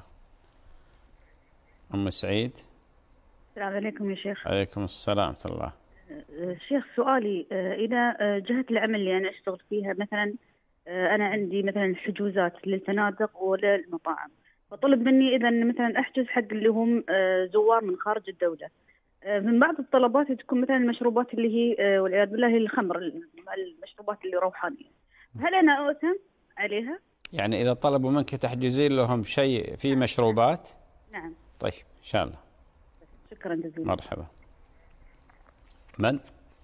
أم سعيد. السلام عليكم يا شيخ. عليكم السلام ورحمة الله. شيخ سؤالي إذا جهة العمل اللي أنا أشتغل فيها مثلا أنا عندي مثلا حجوزات للفنادق وللمطاعم فطلب مني إذا مثلا أحجز حق اللي هم زوار من خارج الدولة. من بعض الطلبات تكون مثلا المشروبات اللي هي والعياذ بالله هي الخمر المشروبات اللي روحانية هل أنا أؤثم عليها؟ يعني إذا طلبوا منك تحجزين لهم شيء في مشروبات؟ نعم. طيب إن شاء الله. شكرا جزيلا. مرحبا. من؟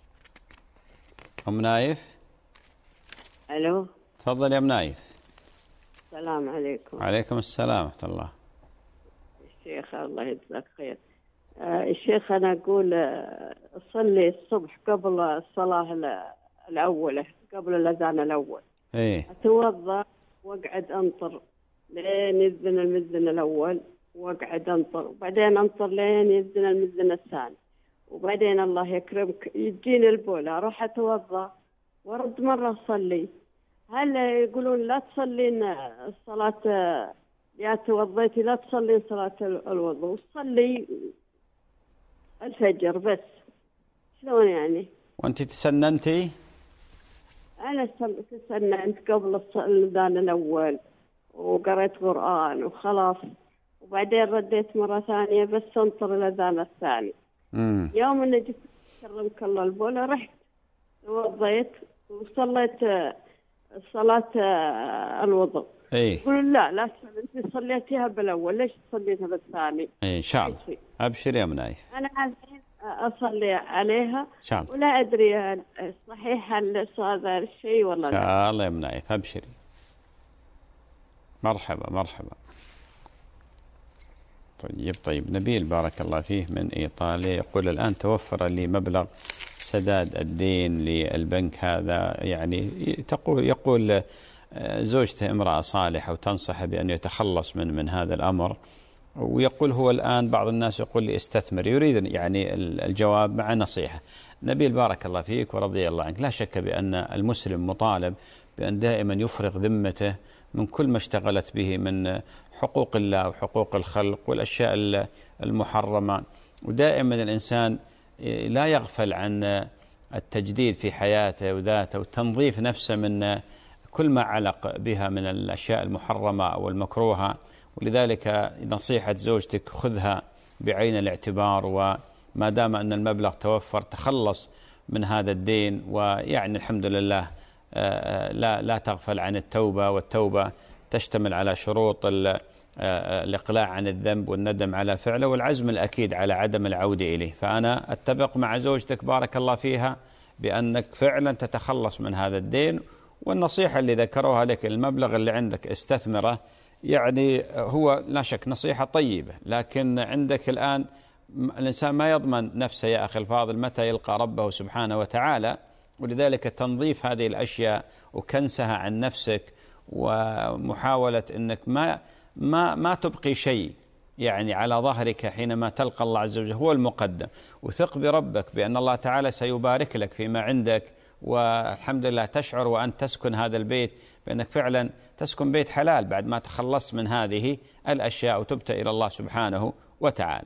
أم نايف. ألو. تفضل يا أم نايف. السلام عليكم. عليكم السلام ورحمة الله. الشيخ الله يجزاك خير. الشيخ أنا أقول أصلي الصبح قبل الصلاة الأولى قبل الأذان الأول. إيه. أتوضأ وأقعد أنطر لين يذن المذن الأول وأقعد أنطر وبعدين أنطر لين يذن المذن الثاني وبعدين الله يكرمك يجيني البول أروح أتوضأ وأرد مرة أصلي. هل يقولون لا تصلين الصلاة يا توضيتي لا تصلين صلاة الوضوء، صلي الفجر بس، شلون يعني؟ وأنت تسننتي؟ أنا تسننت قبل الأذان الأول وقرأت قرآن وخلاص، وبعدين رديت مرة ثانية بس انطر الأذان الثاني. يوم أن جيت كرمك الله البولة رحت توضيت وصليت صلاة الوضوء. يقولوا لا أنت صليتيها بالأول، ليش صليتها بالثاني؟ إن شاء الله. أبشر يا منايف. أنا الحين أصلي عليها شاء الله. ولا أدري صحيح هذا الشيء ولا لا. إن شاء الله يا منايف، أبشري. مرحبا. طيب نبيل بارك الله فيه من إيطاليا يقول الآن توفر لي مبلغ سداد الدين للبنك هذا، يعني يقول زوجته امرأة صالحة وتنصح بأن يتخلص من هذا الأمر، ويقول هو الآن بعض الناس يقول لي استثمر، يريد يعني الجواب مع نصيحة. نبيل بارك الله فيك ورضي الله عنك، لا شك بأن المسلم مطالب بأن دائما يفرغ ذمته من كل ما اشتغلت به من حقوق الله وحقوق الخلق والأشياء المحرمة، ودائما الإنسان لا يغفل عن التجديد في حياته وذاته وتنظيف نفسه من كل ما علق بها من الأشياء المحرمة أو المكروهة. ولذلك نصيحة زوجتك خذها بعين الاعتبار، وما دام أن المبلغ توفر تخلص من هذا الدين، ويعني الحمد لله لا تغفل عن التوبة، والتوبة تشتمل على شروط الإقلاع عن الذنب والندم على فعله والعزم الأكيد على عدم العودة إليه. فأنا أتفق مع زوجتك بارك الله فيها بأنك فعلا تتخلص من هذا الدين، والنصيحة اللي ذكروها لك المبلغ اللي عندك استثمره، يعني هو لا شك نصيحة طيبة، لكن عندك الآن الإنسان ما يضمن نفسه يا أخي الفاضل متى يلقى ربه سبحانه وتعالى، ولذلك تنظيف هذه الأشياء وكنسها عن نفسك ومحاولة أنك ما تبقي شيء يعني على ظهرك حينما تلقى الله عز وجل هو المقدم. وثق بربك بأن الله تعالى سيبارك لك فيما عندك، والحمد لله تشعر وأن تسكن هذا البيت بأنك فعلا تسكن بيت حلال بعد ما تخلصت من هذه الأشياء وتبت إلى الله سبحانه وتعالى.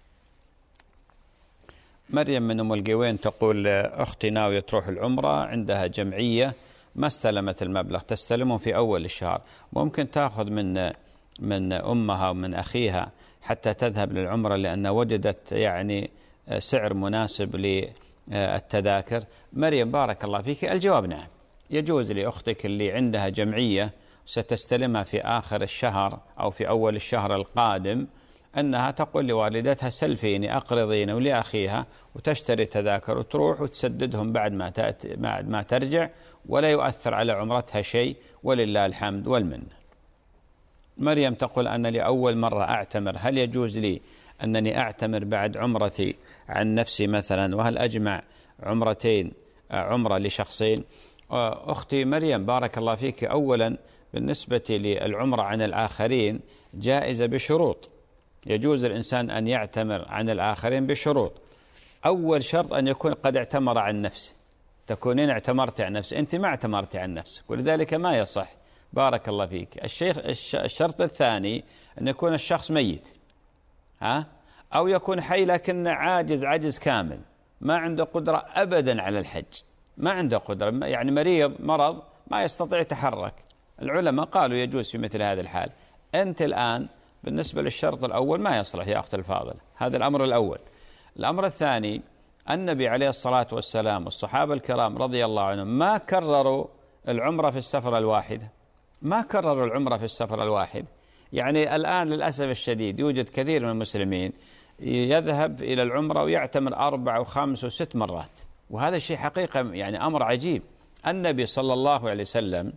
مريم من أم القوين تقول أختي ناوية تروح العمرة، عندها جمعية ما استلمت المبلغ، تستلمه في أول الشهر، ممكن تأخذ من أمها ومن أخيها حتى تذهب للعمرة لأن وجدت يعني سعر مناسب للتذاكر. مريم بارك الله فيك، الجواب نعم، يجوز لأختك اللي عندها جمعية ستستلمها في آخر الشهر أو في أول الشهر القادم أنها تقول لوالدتها سلفيني أقرضين ولأخيها، وتشتري تذاكر وتروح وتسددهم بعد ما ترجع، ولا يؤثر على عمرتها شيء، ولله الحمد والمن. مريم تقول أنا لأول مرة أعتمر، هل يجوز لي أنني أعتمر بعد عمرتي عن نفسي مثلا، وهل أجمع عمرتين عمرة لشخصين؟ أختي مريم بارك الله فيك، أولا بالنسبة للعمرة عن الآخرين جائزة بشروط، يجوز الإنسان أن يعتمر عن الآخرين بشروط. أول شرط أن يكون قد اعتمر عن نفسه، تكونين اعتمرت عن نفسك، أنت ما اعتمرت عن نفسك ولذلك ما يصح. بارك الله فيك. الشرط الثاني أن يكون الشخص ميت أو يكون حي لكن عاجز كامل، ما عنده قدرة أبدا على الحج، ما عنده قدرة، يعني مرض ما يستطيع يتحرك. العلماء قالوا يجوز في مثل هذا الحال. أنت الآن بالنسبة للشرط الأول ما يصلح يا أخت الفاضل، هذا الأمر الأول. الأمر الثاني، النبي عليه الصلاة والسلام والصحابة الكرام رضي الله عنهم ما كرروا العمرة في السفر الواحدة، ما كرروا العمرة في السفر الواحد. يعني الآن للأسف الشديد يوجد كثير من المسلمين يذهب إلى العمرة ويعتمر 4 و5 و6 مرات، وهذا الشيء حقيقة يعني أمر عجيب. النبي صلى الله عليه وسلم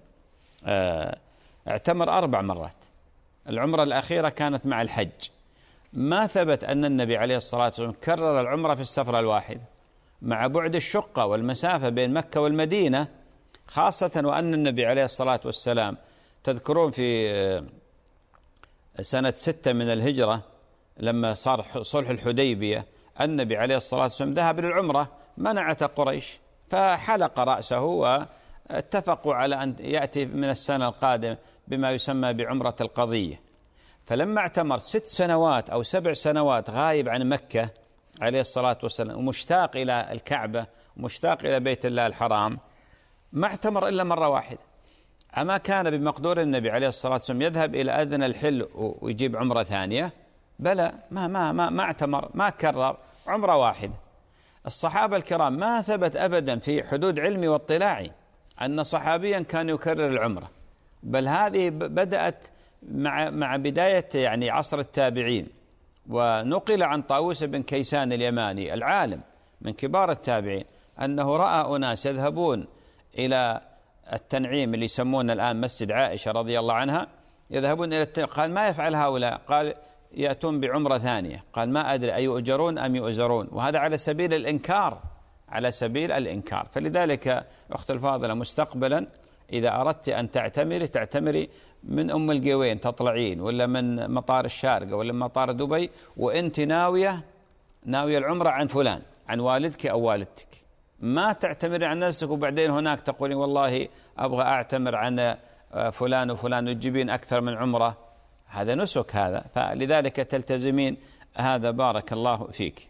اعتمر 4 مرات، العمرة الأخيرة كانت مع الحج. ما ثبت أن النبي عليه الصلاة والسلام كرر العمرة في السفر الواحد مع بعد الشقة والمسافة بين مكة والمدينة، خاصة وأن النبي عليه الصلاة والسلام تذكرون في سنة 6 من الهجرة لما صار صلح الحديبية، النبي عليه الصلاة والسلام ذهب للعمرة، منعت قريش فحلق رأسه اتفقوا على أن يأتي من السنة القادمة بما يسمى بعمرة القضية. فلما اعتمر 6 سنوات أو 7 سنوات غايب عن مكة عليه الصلاة والسلام ومشتاق إلى الكعبة ومشتاق إلى بيت الله الحرام، ما اعتمر إلا مرة واحدة. أما كان بمقدور النبي عليه الصلاة والسلام يذهب إلى أذن الحل ويجيب عمرة ثانية؟ بلى، ما اعتمر، ما كرر، عمرة واحدة. الصحابة الكرام ما ثبت أبدا في حدود علمي واطلاعي أن صحابيا كان يكرر العمرة، بل هذه بدأت مع بداية يعني عصر التابعين. ونقل عن طاووس بن كيسان اليماني العالم من كبار التابعين أنه رأى أناس يذهبون إلى التنعيم اللي يسمونه الآن مسجد عائشة رضي الله عنها، يذهبون إلى قال ما يفعل هؤلاء؟ قال يأتون بعمرة ثانية. قال ما أدري أيؤجرون أم يؤزرون، وهذا على سبيل الإنكار، على سبيل الإنكار. فلذلك أخت الفاضلة مستقبلا إذا أردت أن تعتمري من أم القوين تطلعين، ولا من مطار الشارقة، ولا من مطار دبي، وأنت ناوية العمرة عن فلان، عن والدك أو والدتك. ما تعتمري عن نفسك وبعدين هناك تقولين والله أبغى أعتمر عن فلان وفلان وتجيبين أكثر من عمرة. هذا نسك هذا، فلذلك تلتزمين هذا. بارك الله فيك.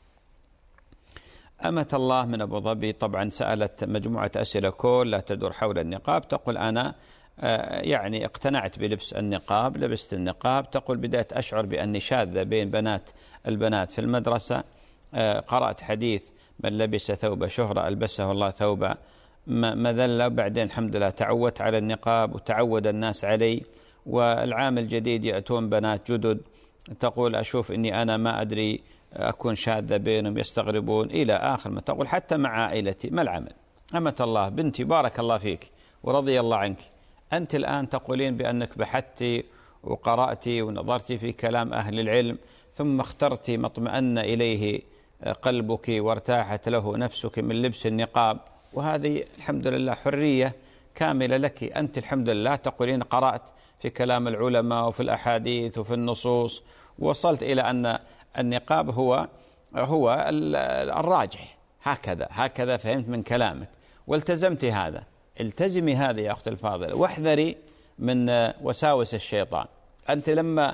أمة الله من أبو ظبي طبعا سألت مجموعة أسئلة كلها تدور حول النقاب. تقول أنا يعني اقتنعت بلبس النقاب، لبست النقاب. تقول بدأت أشعر بأني شاذة بين البنات في المدرسة. قرأت حديث من لبس ثوب شهرة ألبسه الله ثوب مذلة. بعدين الحمد لله تعودت على النقاب وتعود الناس علي، والعام الجديد يأتون بنات جدد. تقول أشوف أني أنا ما أدري أكون شاذة بينهم، يستغربون إلى آخر ما تقول. حتى مع عائلتي ما العمل؟ أمة الله بنتي بارك الله فيك ورضي الله عنك، أنت الآن تقولين بأنك بحثتي وقرأتي ونظرتي في كلام أهل العلم، ثم اخترتي ما اطمأن إليه قلبك وارتاحت له نفسك من لبس النقاب، وهذه الحمد لله حرية كاملة لك. أنت الحمد لله تقولين قرأت في كلام العلماء وفي الأحاديث وفي النصوص، ووصلت إلى أن النقاب هو الراجح. هكذا فهمت من كلامك والتزمت هذا. التزمي هذا يا أخت الفاضلة، واحذري من وساوس الشيطان. أنت لما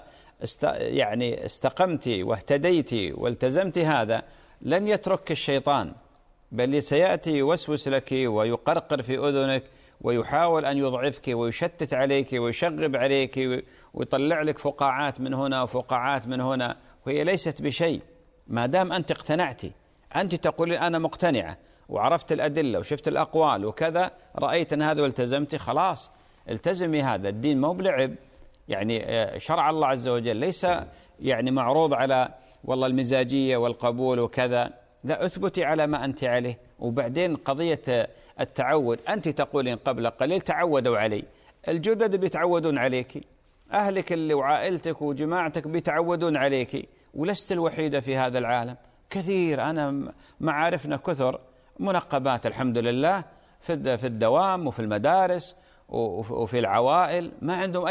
استقمت واهتديت والتزمت هذا لن يترك الشيطان، بل سيأتي يوسوس لك ويقرقر في أذنك ويحاول أن يضعفك ويشتت عليك ويشغب عليك ويطلع لك فقاعات من هنا وفقاعات من هنا، وهي ليست بشيء. ما دام أنت اقتنعتي، أنت تقول أنا مقتنعة وعرفت الأدلة وشفت الأقوال وكذا، رأيت أن هذا والتزمت، خلاص التزمي هذا. الدين مو بلعب، يعني شرع الله عز وجل ليس يعني معروض على والله المزاجية والقبول وكذا، لا، اثبتي على ما أنت عليه. وبعدين قضية التعود، أنت تقولين قبل قليل تعودوا علي، الجدد بيتعودون عليك، أهلك اللي وعائلتك وجماعتك بيتعودون عليك، ولست الوحيدة في هذا العالم. كثير، أنا معارفنا كثر منقبات الحمد لله في الدوام وفي المدارس وفي العوائل، ما عندهم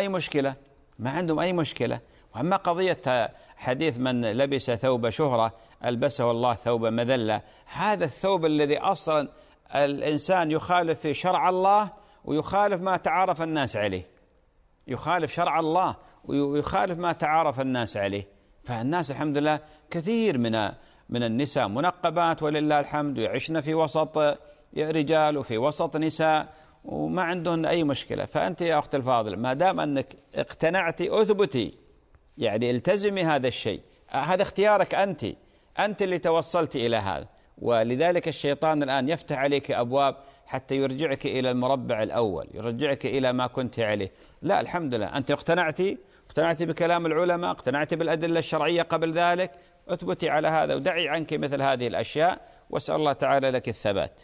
أي مشكلة. وأما قضية حديث من لبس ثوب شهرة ألبسه الله ثوب مذلة، هذا الثوب الذي أصلا الإنسان يخالف في شرع الله ويخالف ما تعارف الناس عليه، يخالف شرع الله ويخالف ما تعارف الناس عليه. فالناس الحمد لله كثير من النساء منقبات ولله الحمد، يعيشن في وسط رجال وفي وسط نساء وما عندهن أي مشكلة. فأنت يا أخت الفاضل ما دام أنك اقتنعتي أثبتي، يعني التزمي هذا الشيء، هذا اختيارك أنت اللي توصلت إلى هذا. ولذلك الشيطان الآن يفتح عليك أبواب حتى يرجعك إلى المربع الأول، يرجعك إلى ما كنت عليه. لا، الحمد لله أنت اقتنعتي بكلام العلماء، اقتنعتي بالأدلة الشرعية قبل ذلك، اثبتي على هذا ودعي عنك مثل هذه الأشياء، واسأل الله تعالى لك الثبات.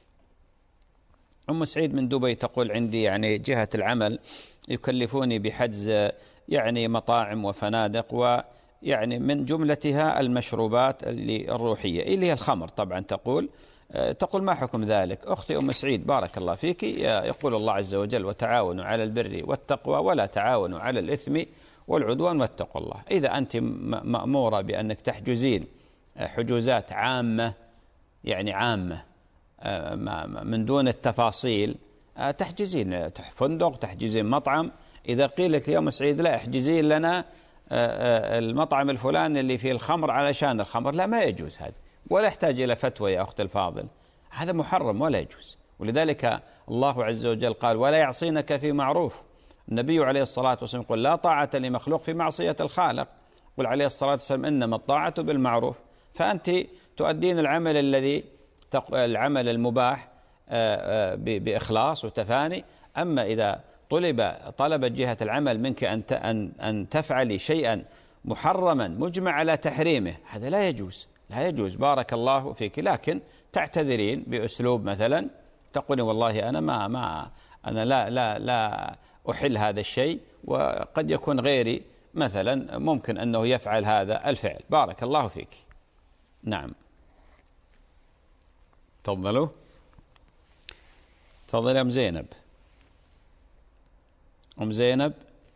أم سعيد من دبي تقول عندي يعني جهة العمل يكلفوني بحجز يعني مطاعم وفنادق، ويعني من جملتها المشروبات الروحية اللي هي الخمر طبعا. تقول ما حكم ذلك؟ أختي أم سعيد بارك الله فيك، يقول الله عز وجل وتعاونوا على البر والتقوى ولا تعاونوا على الإثم والعدوان واتقوا الله. إذا أنت مأمورة بأنك تحجزين حجوزات عامة، يعني عامة من دون التفاصيل، تحجزين فندق، تحجزين مطعم. إذا قيل لك يوم سعيد لا احجزين لنا المطعم الفلاني اللي فيه الخمر علشان الخمر، لا ما يجوز هذا، ولا يحتاج إلى فتوى يا أخت الفاضل، هذا محرم ولا يجوز. ولذلك الله عز وجل قال ولا يعصينك في معروف. النبي عليه الصلاة والسلام يقول لا طاعة لمخلوق في معصية الخالق. قل عليه الصلاة والسلام إنما الطاعة بالمعروف. فأنت تؤدين العمل المباح بإخلاص وتفاني. أما إذا طلبت جهة العمل منك أن تفعلي شيئا محرما مجمع على تحريمه، هذا لا يجوز، لا يجوز. بارك الله فيك. لكن تعتذرين بأسلوب مثلا تقولي والله أنا لا أحل هذا الشيء، وقد يكون غيري مثلا ممكن أنه يفعل هذا الفعل. بارك الله فيك. نعم تفضلوا. تفضل يا أم زينب. أم زينب.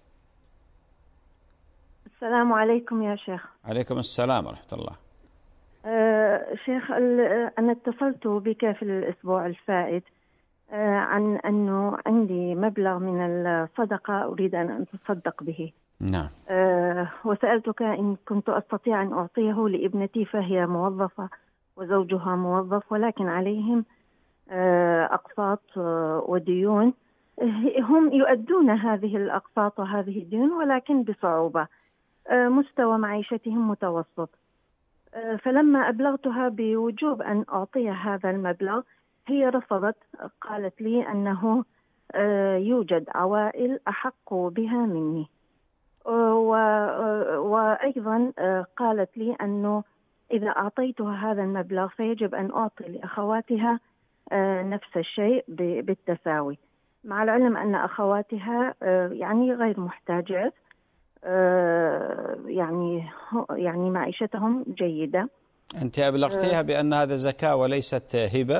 السلام عليكم يا شيخ. عليكم السلام ورحمة الله. شيخ، أنا اتصلت بك في الأسبوع الفائت عن أنه عندي مبلغ من الصدقة أريد أن أتصدق به. نعم. وسألتك إن كنت أستطيع أن أعطيه لابنتي، فهي موظفة وزوجها موظف، ولكن عليهم أقساط وديون، هم يؤدون هذه الأقساط وهذه الديون ولكن بصعوبة، مستوى معيشتهم متوسط. فلما أبلغتها بوجوب أن أعطي هذا المبلغ هي رفضت، قالت لي أنه يوجد عوائل أحق بها مني، وأيضا قالت لي أنه إذا أعطيتها هذا المبلغ فيجب أن أعطي لأخواتها نفس الشيء بالتساوي، مع العلم أن أخواتها يعني غير محتاجات، يعني معيشتهم جيدة. أنت أبلغتيها بأن هذا زكاة وليست هبة؟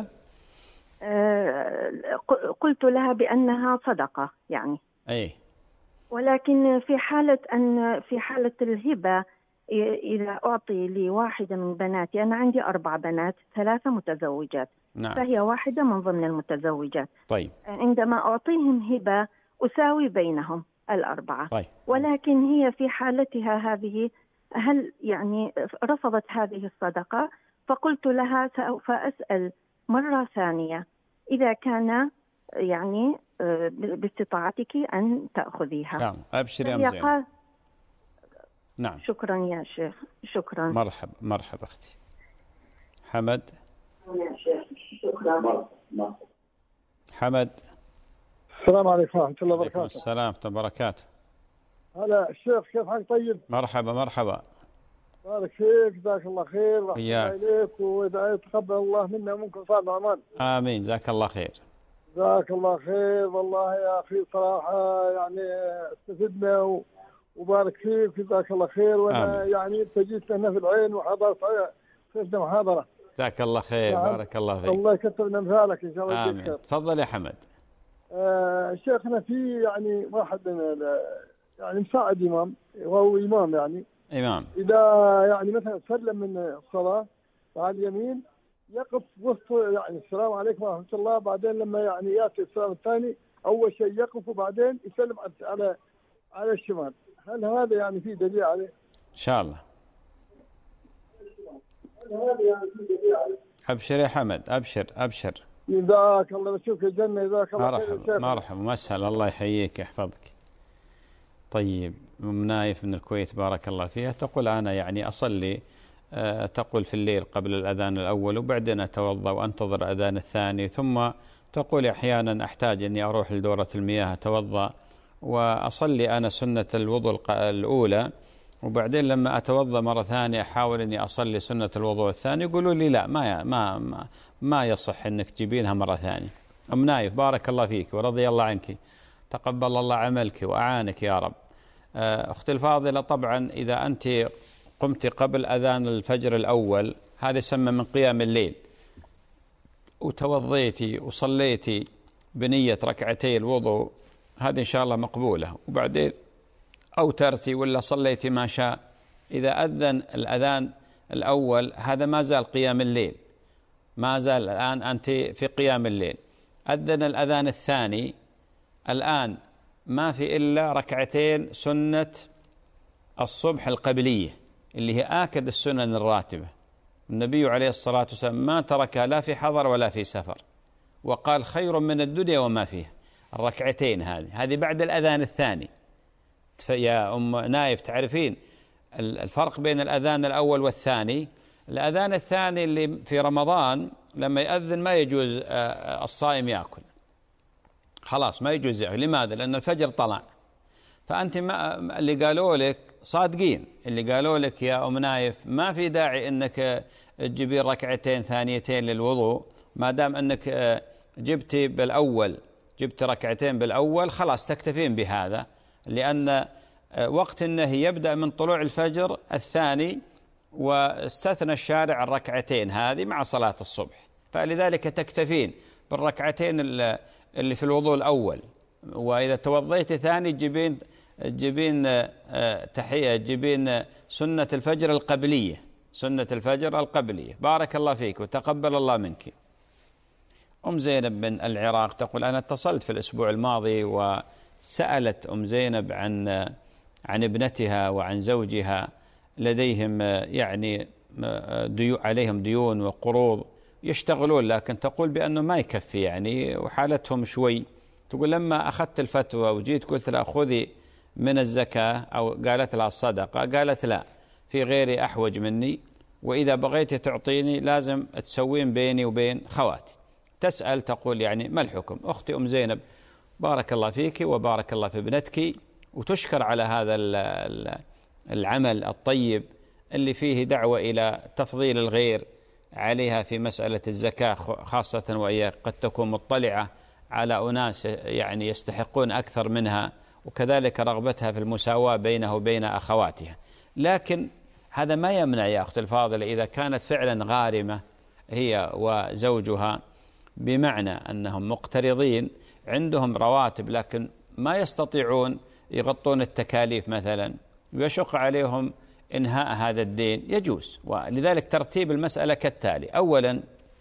قلت لها بأنها صدقة يعني. أي. ولكن في حالة الهبة، إذا أعطي لواحدة من بناتي، أنا عندي 4 بنات، 3 متزوجات. نعم. فهي واحدة من ضمن المتزوجات. طيب. عندما أعطيهم هبة أساوي بينهم 4. طيب. ولكن هي في حالتها هذه هل يعني رفضت هذه الصدقة، فقلت لها سوف أسأل مرة ثانية إذا كان يعني باستطاعتك أن تأخذيها. نعم. أبشر يا مزين. نعم. شكرا يا شيخ. شكرا. مرحبا أختي. حمد. حمد. السلام عليكم ورحمة الله وبركاته. السلام ورحمة الله وبركاته. هلا الشيخ، كيف حالك؟ طيب. مرحبا. بارك فيك، جزاك الله خير. وإياك. إليك ويتقبل الله منا ومنكم صالح الأعمال. آمين. جزاك الله خير. جزاك الله خير. والله يا أخي صراحة يعني استفدنا وبارك فيك، جزاك الله خير. وأنا يعني أنت جيت لنا في العين وحضرت صرنا محاضرة. جزاك الله خير. بارك الله فيك. الله يكتب مثالك إن شاء الله. آمين. تفضل يا حمد. شيخنا، في يعني واحد يعني مساعد إمام، وهو إمام يعني إمام، إذا يعني مثلا سلم من الصلاة على اليمين يقف وسط يعني السلام عليكم ورحمة الله، بعدين لما يعني يأتي السلام الثاني أول شيء يقف وبعدين يسلم على الشمال. هل هذا يعني في دليل عليه؟ إن شاء الله. أبشر يا حمد، أبشر. جزاك الله، بشوفك الجنة. جزاك الله خير. مرحبا مسهل، الله يحييك يحفظك. طيب، أم نايف من الكويت بارك الله فيها تقول أنا يعني أصلي، تقول في الليل قبل الأذان الأول وبعدين أتوضأ وأنتظر الأذان الثاني، ثم تقول أحيانا أحتاج أني أروح لدورة المياه أتوضأ وأصلي أنا سنة الوضوء الأولى، وبعدين لما أتوضأ مرة ثانية أحاول أني أصلي سنة الوضوء الثاني. يقولوا لي لا، ما يصح أنك تجيبينها مرة ثانية. أم نايف بارك الله فيك ورضي الله عنك، تقبل الله عملك وأعانك يا رب. أختي الفاضلة، طبعا إذا أنت قمت قبل أذان الفجر الأول هذا يسمى من قيام الليل، وتوضيتي وصليتي بنية ركعتي الوضوء، هذه إن شاء الله مقبولة، وبعدين أوترتي ولا صليتي ما شاء. إذا أذن الأذان الأول هذا ما زال قيام الليل، ما زال الآن أنت في قيام الليل. أذن الأذان الثاني، الآن ما في إلا ركعتين سنة الصبح القبلية اللي هي آكد السنن الراتبة. النبي عليه الصلاة والسلام ما تركها لا في حضر ولا في سفر، وقال خير من الدنيا وما فيها. الركعتين هذه بعد الأذان الثاني. يا أم نايف تعرفين الفرق بين الأذان الأول والثاني؟ الأذان الثاني اللي في رمضان لما يأذن ما يجوز الصائم يأكل، خلاص ما يجوز يأكل. لماذا؟ لأن الفجر طلع. فأنت اللي قالوا لك صادقين، اللي قالوا لك يا أم نايف ما في داعي أنك تجيبين ركعتين ثانيتين للوضوء، ما دام أنك جبت ركعتين بالأول خلاص تكتفين بهذا، لأن وقت النهي يبدأ من طلوع الفجر الثاني، واستثنى الشارع الركعتين هذه مع صلاة الصبح، فلذلك تكتفين بالركعتين اللي في الوضوء الأول. وإذا توضيت ثاني تجيبين سنة الفجر القبلية، سنة الفجر القبلية. بارك الله فيك وتقبل الله منك. أم زينب من العراق تقول أنا اتصلت في الأسبوع الماضي وسألت أم زينب عن ابنتها وعن زوجها، لديهم يعني عليهم ديون وقروض يشتغلون، لكن تقول بأنه ما يكفي يعني وحالتهم شوي. تقول لما أخذت الفتوى وجيت قلت لها خذي من الزكاة أو قالت لها الصدقة، قالت لا، في غيري أحوج مني، وإذا بغيت تعطيني لازم تسوين بيني وبين خواتي. تسأل تقول يعني ما الحكم؟ أختي أم زينب بارك الله فيك وبارك الله في ابنتك، وتشكر على هذا العمل الطيب اللي فيه دعوة إلى تفضيل الغير عليها في مسألة الزكاة، خاصة وهي قد تكون مطلعة على أناس يعني يستحقون أكثر منها، وكذلك رغبتها في المساواة بينه وبين أخواتها. لكن هذا ما يمنع يا أختي الفاضلة إذا كانت فعلا غارمة هي وزوجها، بمعنى أنهم مقترضين عندهم رواتب لكن ما يستطيعون يغطون التكاليف مثلا، ويشق عليهم إنهاء هذا الدين، يجوز. ولذلك ترتيب المسألة كالتالي: أولا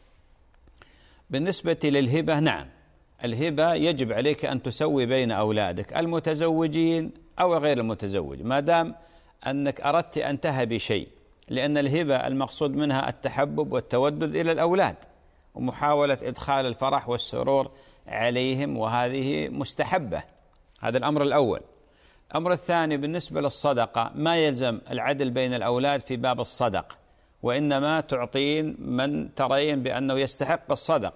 بالنسبة للهبة، نعم الهبة يجب عليك أن تسوي بين أولادك المتزوجين أو غير المتزوج، ما دام أنك أردت أن تهبي شيء، لأن الهبة المقصود منها التحبب والتودد إلى الأولاد ومحاولة إدخال الفرح والسرور عليهم، وهذه مستحبة. هذا الأمر الأول. الأمر الثاني بالنسبة للصدقة، ما يلزم العدل بين الأولاد في باب الصدقة، وإنما تعطين من ترين بأنه يستحق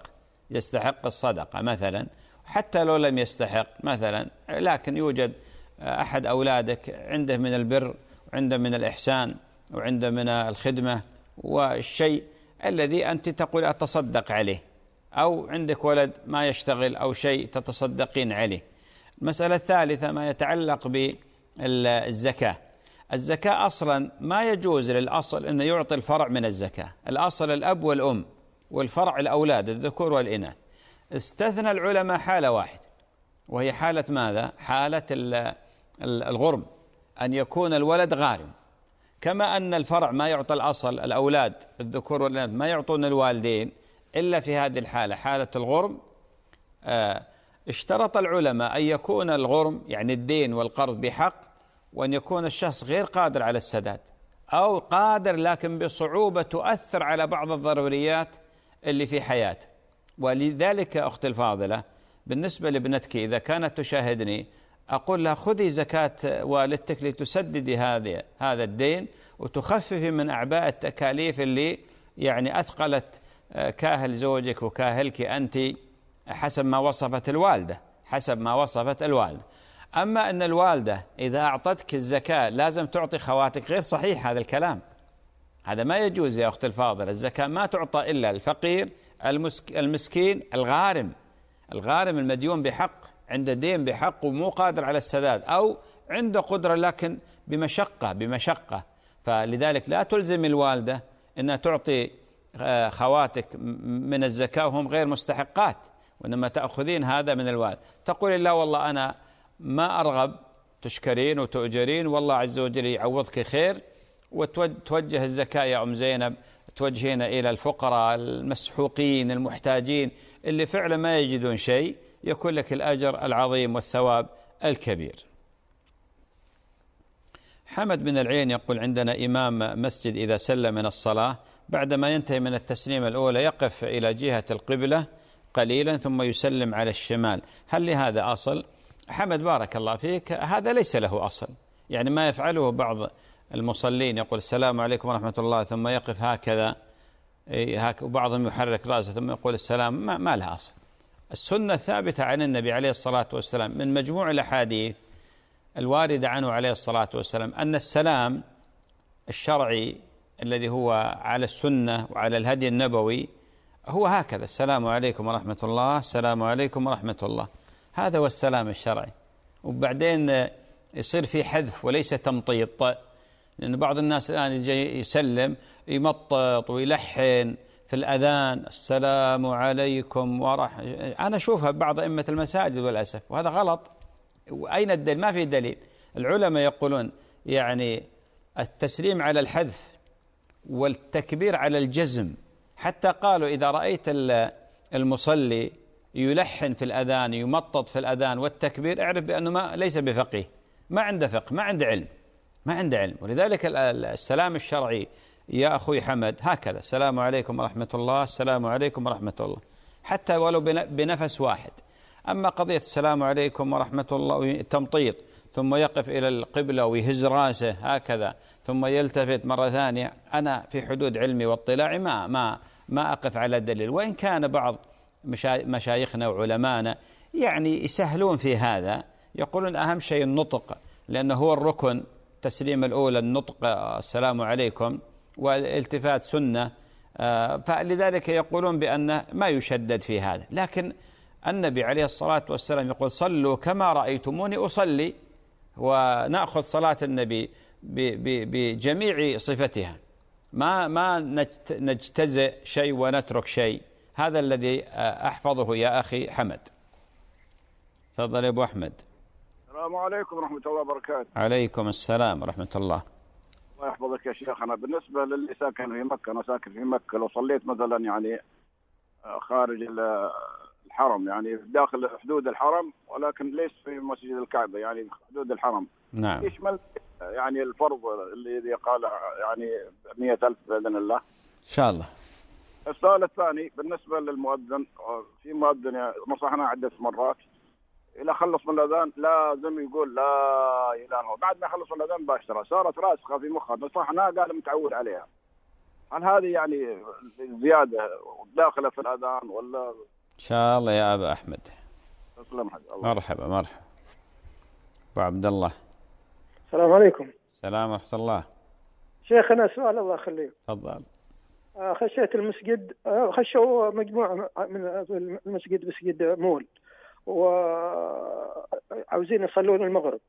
الصدقة مثلا، حتى لو لم يستحق مثلا، لكن يوجد أحد أولادك عنده من البر وعنده من الإحسان وعنده من الخدمة والشيء الذي أنت تقول أتصدق عليه، أو عندك ولد ما يشتغل أو شيء تتصدقين عليه. المسألة الثالثة ما يتعلق بالزكاة. الزكاة أصلا ما يجوز للأصل أن يعطي الفرع من الزكاة، الأصل الأب والأم، والفرع الأولاد الذكور والإناث. استثنى العلماء حالة واحدة، وهي حالة ماذا؟ حالة الغرم، أن يكون الولد غارم. كما أن الفرع ما يعطى الأصل الأولاد الذكور والإناث ما يعطون الوالدين إلا في هذه الحالة، حالة الغرم. اشترط العلماء أن يكون الغرم يعني الدين والقرض بحق، وأن يكون الشخص غير قادر على السداد، أو قادر لكن بصعوبة تؤثر على بعض الضروريات اللي في حياته. ولذلك أختي الفاضلة بالنسبة لابنتك إذا كانت تشاهدني أقول لها خذي زكاة والدتك لتسددي هذا الدين وتخففي من أعباء التكاليف اللي يعني أثقلت كاهل زوجك وكاهلك أنت حسب ما وصفت الوالدة. أما أن الوالدة إذا أعطتك الزكاة لازم تعطي خواتك، غير صحيح هذا الكلام، هذا ما يجوز يا أختي الفاضلة. الزكاة ما تعطى إلا الفقير المسكين الغارم المديون بحق، عنده دين بحق ومو قادر على السداد، أو عنده قدرة لكن بمشقة. فلذلك لا تلزم الوالدة أنها تعطي خواتك من الزكاة وهم غير مستحقات، وإنما تأخذين هذا من الوالد. تقول لا والله أنا ما أرغب، تشكرين وتؤجرين والله عز وجل يعوضك خير، وتوجه الزكاة يا أم زينب توجهين إلى الفقراء المسحوقين المحتاجين اللي فعلا ما يجدون شيء، يكون لك الأجر العظيم والثواب الكبير. حمد بن العين يقول: عندنا إمام مسجد إذا سلم من الصلاة بعدما ينتهي من التسليمة الأولى يقف إلى جهة القبلة قليلا ثم يسلم على الشمال، هل لهذا أصل؟ حمد بارك الله فيك، هذا ليس له أصل، يعني ما يفعله بعض المصلين يقول السلام عليكم ورحمة الله ثم يقف هكذا، وبعضهم يحرك رأسه ثم يقول السلام، ما لها أصل. السنة الثابتة عن النبي عليه الصلاة والسلام من مجموع الأحاديث الواردة عنه عليه الصلاة والسلام أن السلام الشرعي الذي هو على السنة وعلى الهدي النبوي هو هكذا: السلام عليكم ورحمة الله، السلام عليكم ورحمة الله، هذا هو السلام الشرعي. وبعدين يصير في حذف وليس تمطيط، لأن بعض الناس الآن يجي يسلم يمطط ويلحن في الأذان السلام عليكم أنا أشوفها بعض أئمة المساجد والأسف، وهذا غلط. وأين الدليل؟ ما في دليل. العلماء يقولون يعني التسليم على الحذف والتكبير على الجزم، حتى قالوا إذا رأيت المصلي يلحن في الأذان يمطط في الأذان والتكبير اعرف بأنه ليس بفقيه، ما عنده فقه، ما عنده علم. ولذلك السلام الشرعي يا أخوي حمد هكذا: السلام عليكم ورحمة الله، السلام عليكم ورحمة الله، حتى ولو بنفس واحد. أما قضية السلام عليكم ورحمة الله تمطيط ثم يقف إلى القبلة ويهز راسه هكذا ثم يلتفت مرة ثانية، أنا في حدود علمي واطلاعي ما أقف على دليل. وإن كان بعض مشايخنا وعلمانا يعني يسهلون في هذا، يقولون أهم شيء النطق، لأنه هو الركن، تسليم الأولى النطق السلام عليكم، والالتفات سنة، فلذلك يقولون بأن ما يشدد في هذا. لكن النبي عليه الصلاة والسلام يقول: صلوا كما رأيتموني أصلي، ونأخذ صلاة النبي بجميع صفتها، ما نجتزئ شيء ونترك شيء. هذا الذي أحفظه يا أخي حمد. تفضل يا أبو أحمد. السلام عليكم ورحمة الله وبركاته. عليكم السلام ورحمة الله. الله يحفظك يا شيخ. أنا بالنسبة للي ساكن في مكة، أنا ساكن في مكة، لو صليت مثلا يعني خارج الحرم، يعني داخل حدود الحرم ولكن ليس في مسجد الكعبة، يعني حدود الحرم، نعم، يشمل يعني الفرض الذي قال يعني 100,000 بإذن الله إن شاء الله. السؤال الثاني بالنسبة للمؤذن، في مؤذن نصحنا عدة مرات إذا خلص من الأذان لازم يقول لا إله إلا الله، بعد ما يخلص من الأذان باشرة، صارت راسخة في مخه، نصحنا قال متعود عليها. هل هذه يعني زيادة داخلة في الأذان ولا؟ إن شاء الله يا أبا أحمد. مرحبا. أبو عبد الله. السلام عليكم. السلام ورحمة الله. شيخ أنا سؤال الله يخليك. تفضل. خشيت المسجد، خشوا مجموعة من المسجد، مسجد مول، وعاوزين يصلون المغرب.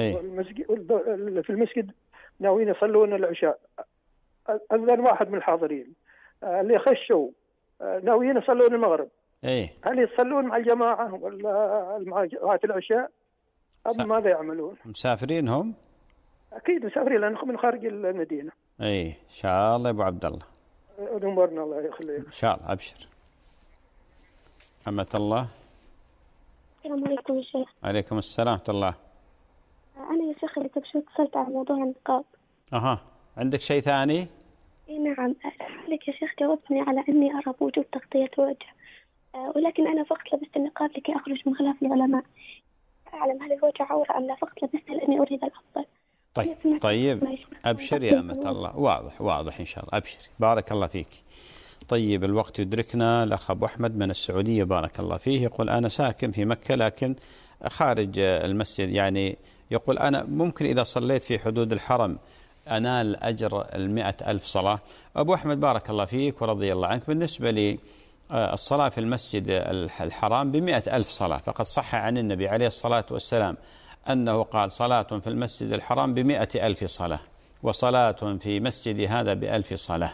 في المسجد ناويين يصلون العشاء. أذن واحد من الحاضرين اللي خشوا ناويين يصلون المغرب. إيه. هل يصلون مع الجماعة ولا مع جماعة العشاء؟ ماذا يعملون؟ مسافرين هم؟ أكيد مسافرين لأنهم من خارج المدينة. إيه إن شاء الله يا أبو عبد الله. نمرنا الله يخليك. إن شاء الله، أبشر. أمة الله. السلام عليكم يا شيخ. عليكم السلام ورحمة الله. أنا يا شيخ اللي قبل شوي اتصلت على موضوع النقاب. عندك شيء ثاني؟ نعم، لك يا شيخ جاوبتني على أني أرى بوجود تغطية وجه، ولكن أنا فقط لبست النقاب لكي أخرج من خلاف العلماء. أعلم هل الوجه عورة أم لا، فقط لبست لأني أريد الأفضل. طيب أبشر يا أمة الله. واضح إن شاء الله. أبشري، بارك الله فيك. طيب الوقت يدركنا. الأخ أبو أحمد من السعودية بارك الله فيه يقول: أنا ساكن في مكة لكن خارج المسجد، يعني يقول أنا ممكن إذا صليت في حدود الحرم أنال أجر 100,000 صلاة. أبو أحمد بارك الله فيك ورضي الله عنك، بالنسبة لي الصلاة في المسجد الحرام 100,000 صلاة، فقد صح عن النبي عليه الصلاة والسلام أنه قال: صلاة في المسجد الحرام 100,000 صلاة، وصلاة في مسجد هذا 1000 صلاة.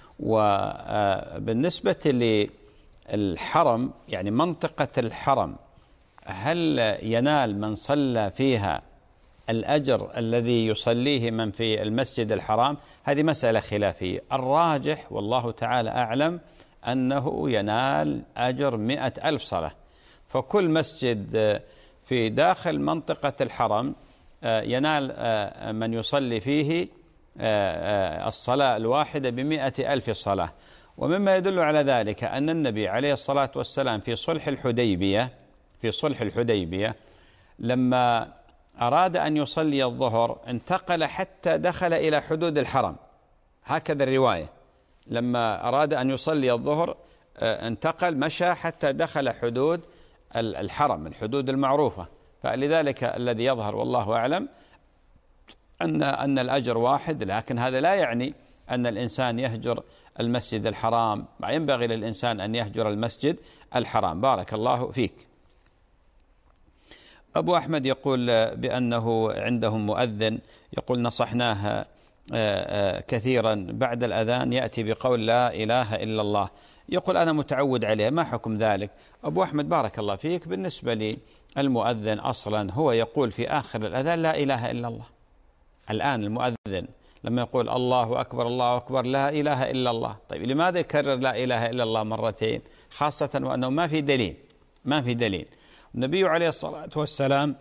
وبالنسبة للحرم يعني منطقة الحرم، هل ينال من صلى فيها الأجر الذي يصليه من في المسجد الحرام هذه مسألة خلافية. الراجح والله تعالى أعلم أنه ينال أجر 100,000 صلاة. فكل مسجد في داخل منطقة الحرم ينال من يصلي فيه الصلاة الواحدة ب100,000 صلاة. ومما يدل على ذلك أن النبي عليه الصلاة والسلام في صلح الحديبية لما أراد أن يصلي الظهر انتقل حتى دخل إلى حدود الحرم، هكذا الرواية، لما أراد أن يصلي الظهر انتقل مشى حتى دخل حدود الحرم، الحدود المعروفة. فلذلك الذي يظهر والله أعلم أن الأجر واحد، لكن هذا لا يعني أن الإنسان يهجر المسجد الحرام، ما ينبغي للإنسان أن يهجر المسجد الحرام. بارك الله فيك. أبو أحمد يقول بأنه عندهم مؤذن يقول نصحناه كثيرا بعد الأذان يأتي بقول لا إله إلا الله، يقول أنا متعود عليه، ما حكم ذلك؟ أبو أحمد بارك الله فيك، بالنسبة للمؤذن أصلا هو يقول في آخر الأذان لا إله إلا الله. الآن المؤذن لما يقول الله أكبر الله أكبر لا إله إلا الله، طيب لماذا يكرر لا إله إلا الله مرتين، خاصة وأنه ما في دليل. النبي عليه الصلاة والسلام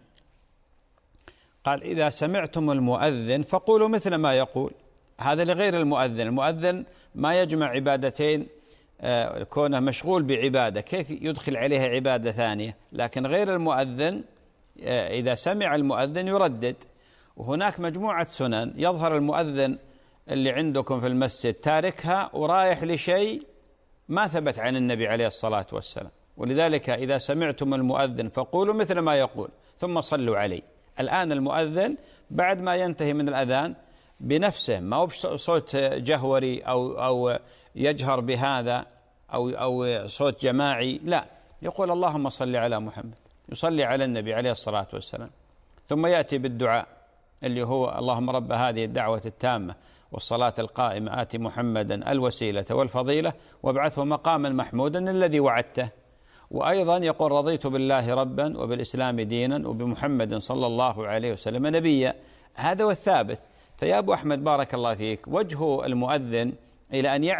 قال إذا سمعتم المؤذن فقولوا مثل ما يقول. هذا لغير المؤذن، المؤذن ما يجمع عبادتين، كونه مشغول بعبادة كيف يدخل عليها عبادة ثانية، لكن غير المؤذن إذا سمع المؤذن يردد. وهناك مجموعة سنن يظهر المؤذن اللي عندكم في المسجد تاركها ورايح لشيء ما ثبت عن النبي عليه الصلاة والسلام، ولذلك إذا سمعتم المؤذن فقولوا مثل ما يقول ثم صلوا عليه. الآن المؤذن بعد ما ينتهي من الأذان بنفسه، ما هو بصوت جهوري أو يجهر بهذا أو صوت جماعي، لا، يقول اللهم صل على محمد، يصلي على النبي عليه الصلاة والسلام، ثم يأتي بالدعاء اللي هو اللهم رب هذه الدعوة التامة والصلاة القائمة آتي محمدا الوسيلة والفضيلة وابعثه مقاما محمودا الذي وعدته. وأيضا يقول رضيت بالله ربا وبالإسلام دينا وبمحمد صلى الله عليه وسلم نبيا. هذا هو الثابت. فيا أبو أحمد بارك الله فيك، وجه المؤذن إلى أن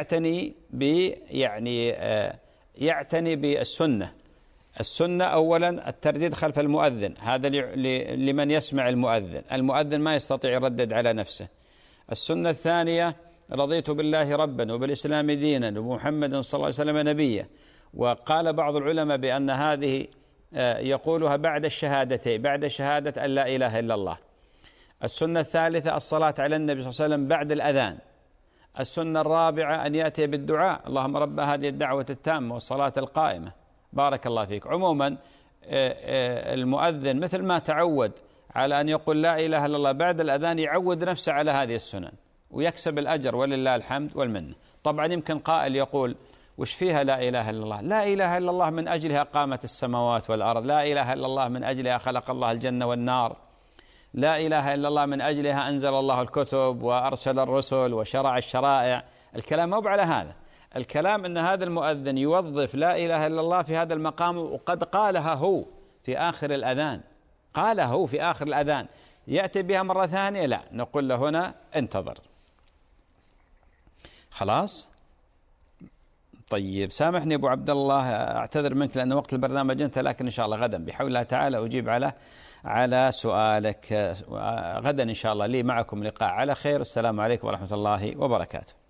يعتني بالسنة. السنة أولا الترديد خلف المؤذن، هذا لمن يسمع المؤذن ما يستطيع يردد على نفسه. السنة الثانية رضيت بالله ربا وبالإسلام دينا وبمحمد صلى الله عليه وسلم نبيا. وقال بعض العلماء بأن هذه يقولها بعد الشهادتين، بعد شهادة أن لا إله إلا الله. السنة الثالثة الصلاة على النبي صلى الله عليه وسلم بعد الأذان. السنة الرابعة أن يأتي بالدعاء اللهم رب هذه الدعوة التامة والصلاة القائمة. بارك الله فيك. عموما المؤذن مثل ما تعود على أن يقول لا إله إلا الله بعد الأذان يعود نفسه على هذه السنن ويكسب الأجر ولله الحمد والمنة. طبعا يمكن قائل يقول وش فيها لا إله إلا الله؟ لا إله إلا الله من أجلها قامت السماوات والأرض، لا إله إلا الله من أجلها خلق الله الجنة والنار، لا إله إلا الله من أجلها أنزل الله الكتب وأرسل الرسل وشرع الشرائع. الكلام مو على هذا، الكلام أن هذا المؤذن يوظف لا إله إلا الله في هذا المقام، وقد قالها هو في آخر الأذان، يأتي بها مرة ثانية لا، نقول له هنا انتظر. خلاص؟ طيب سامحني أبو عبد الله، أعتذر منك لأن وقت البرنامج انتهى، لكن إن شاء الله غدا بحول الله تعالى أجيب على سؤالك غدا إن شاء الله. لي معكم لقاء على خير. السلام عليكم ورحمة الله وبركاته.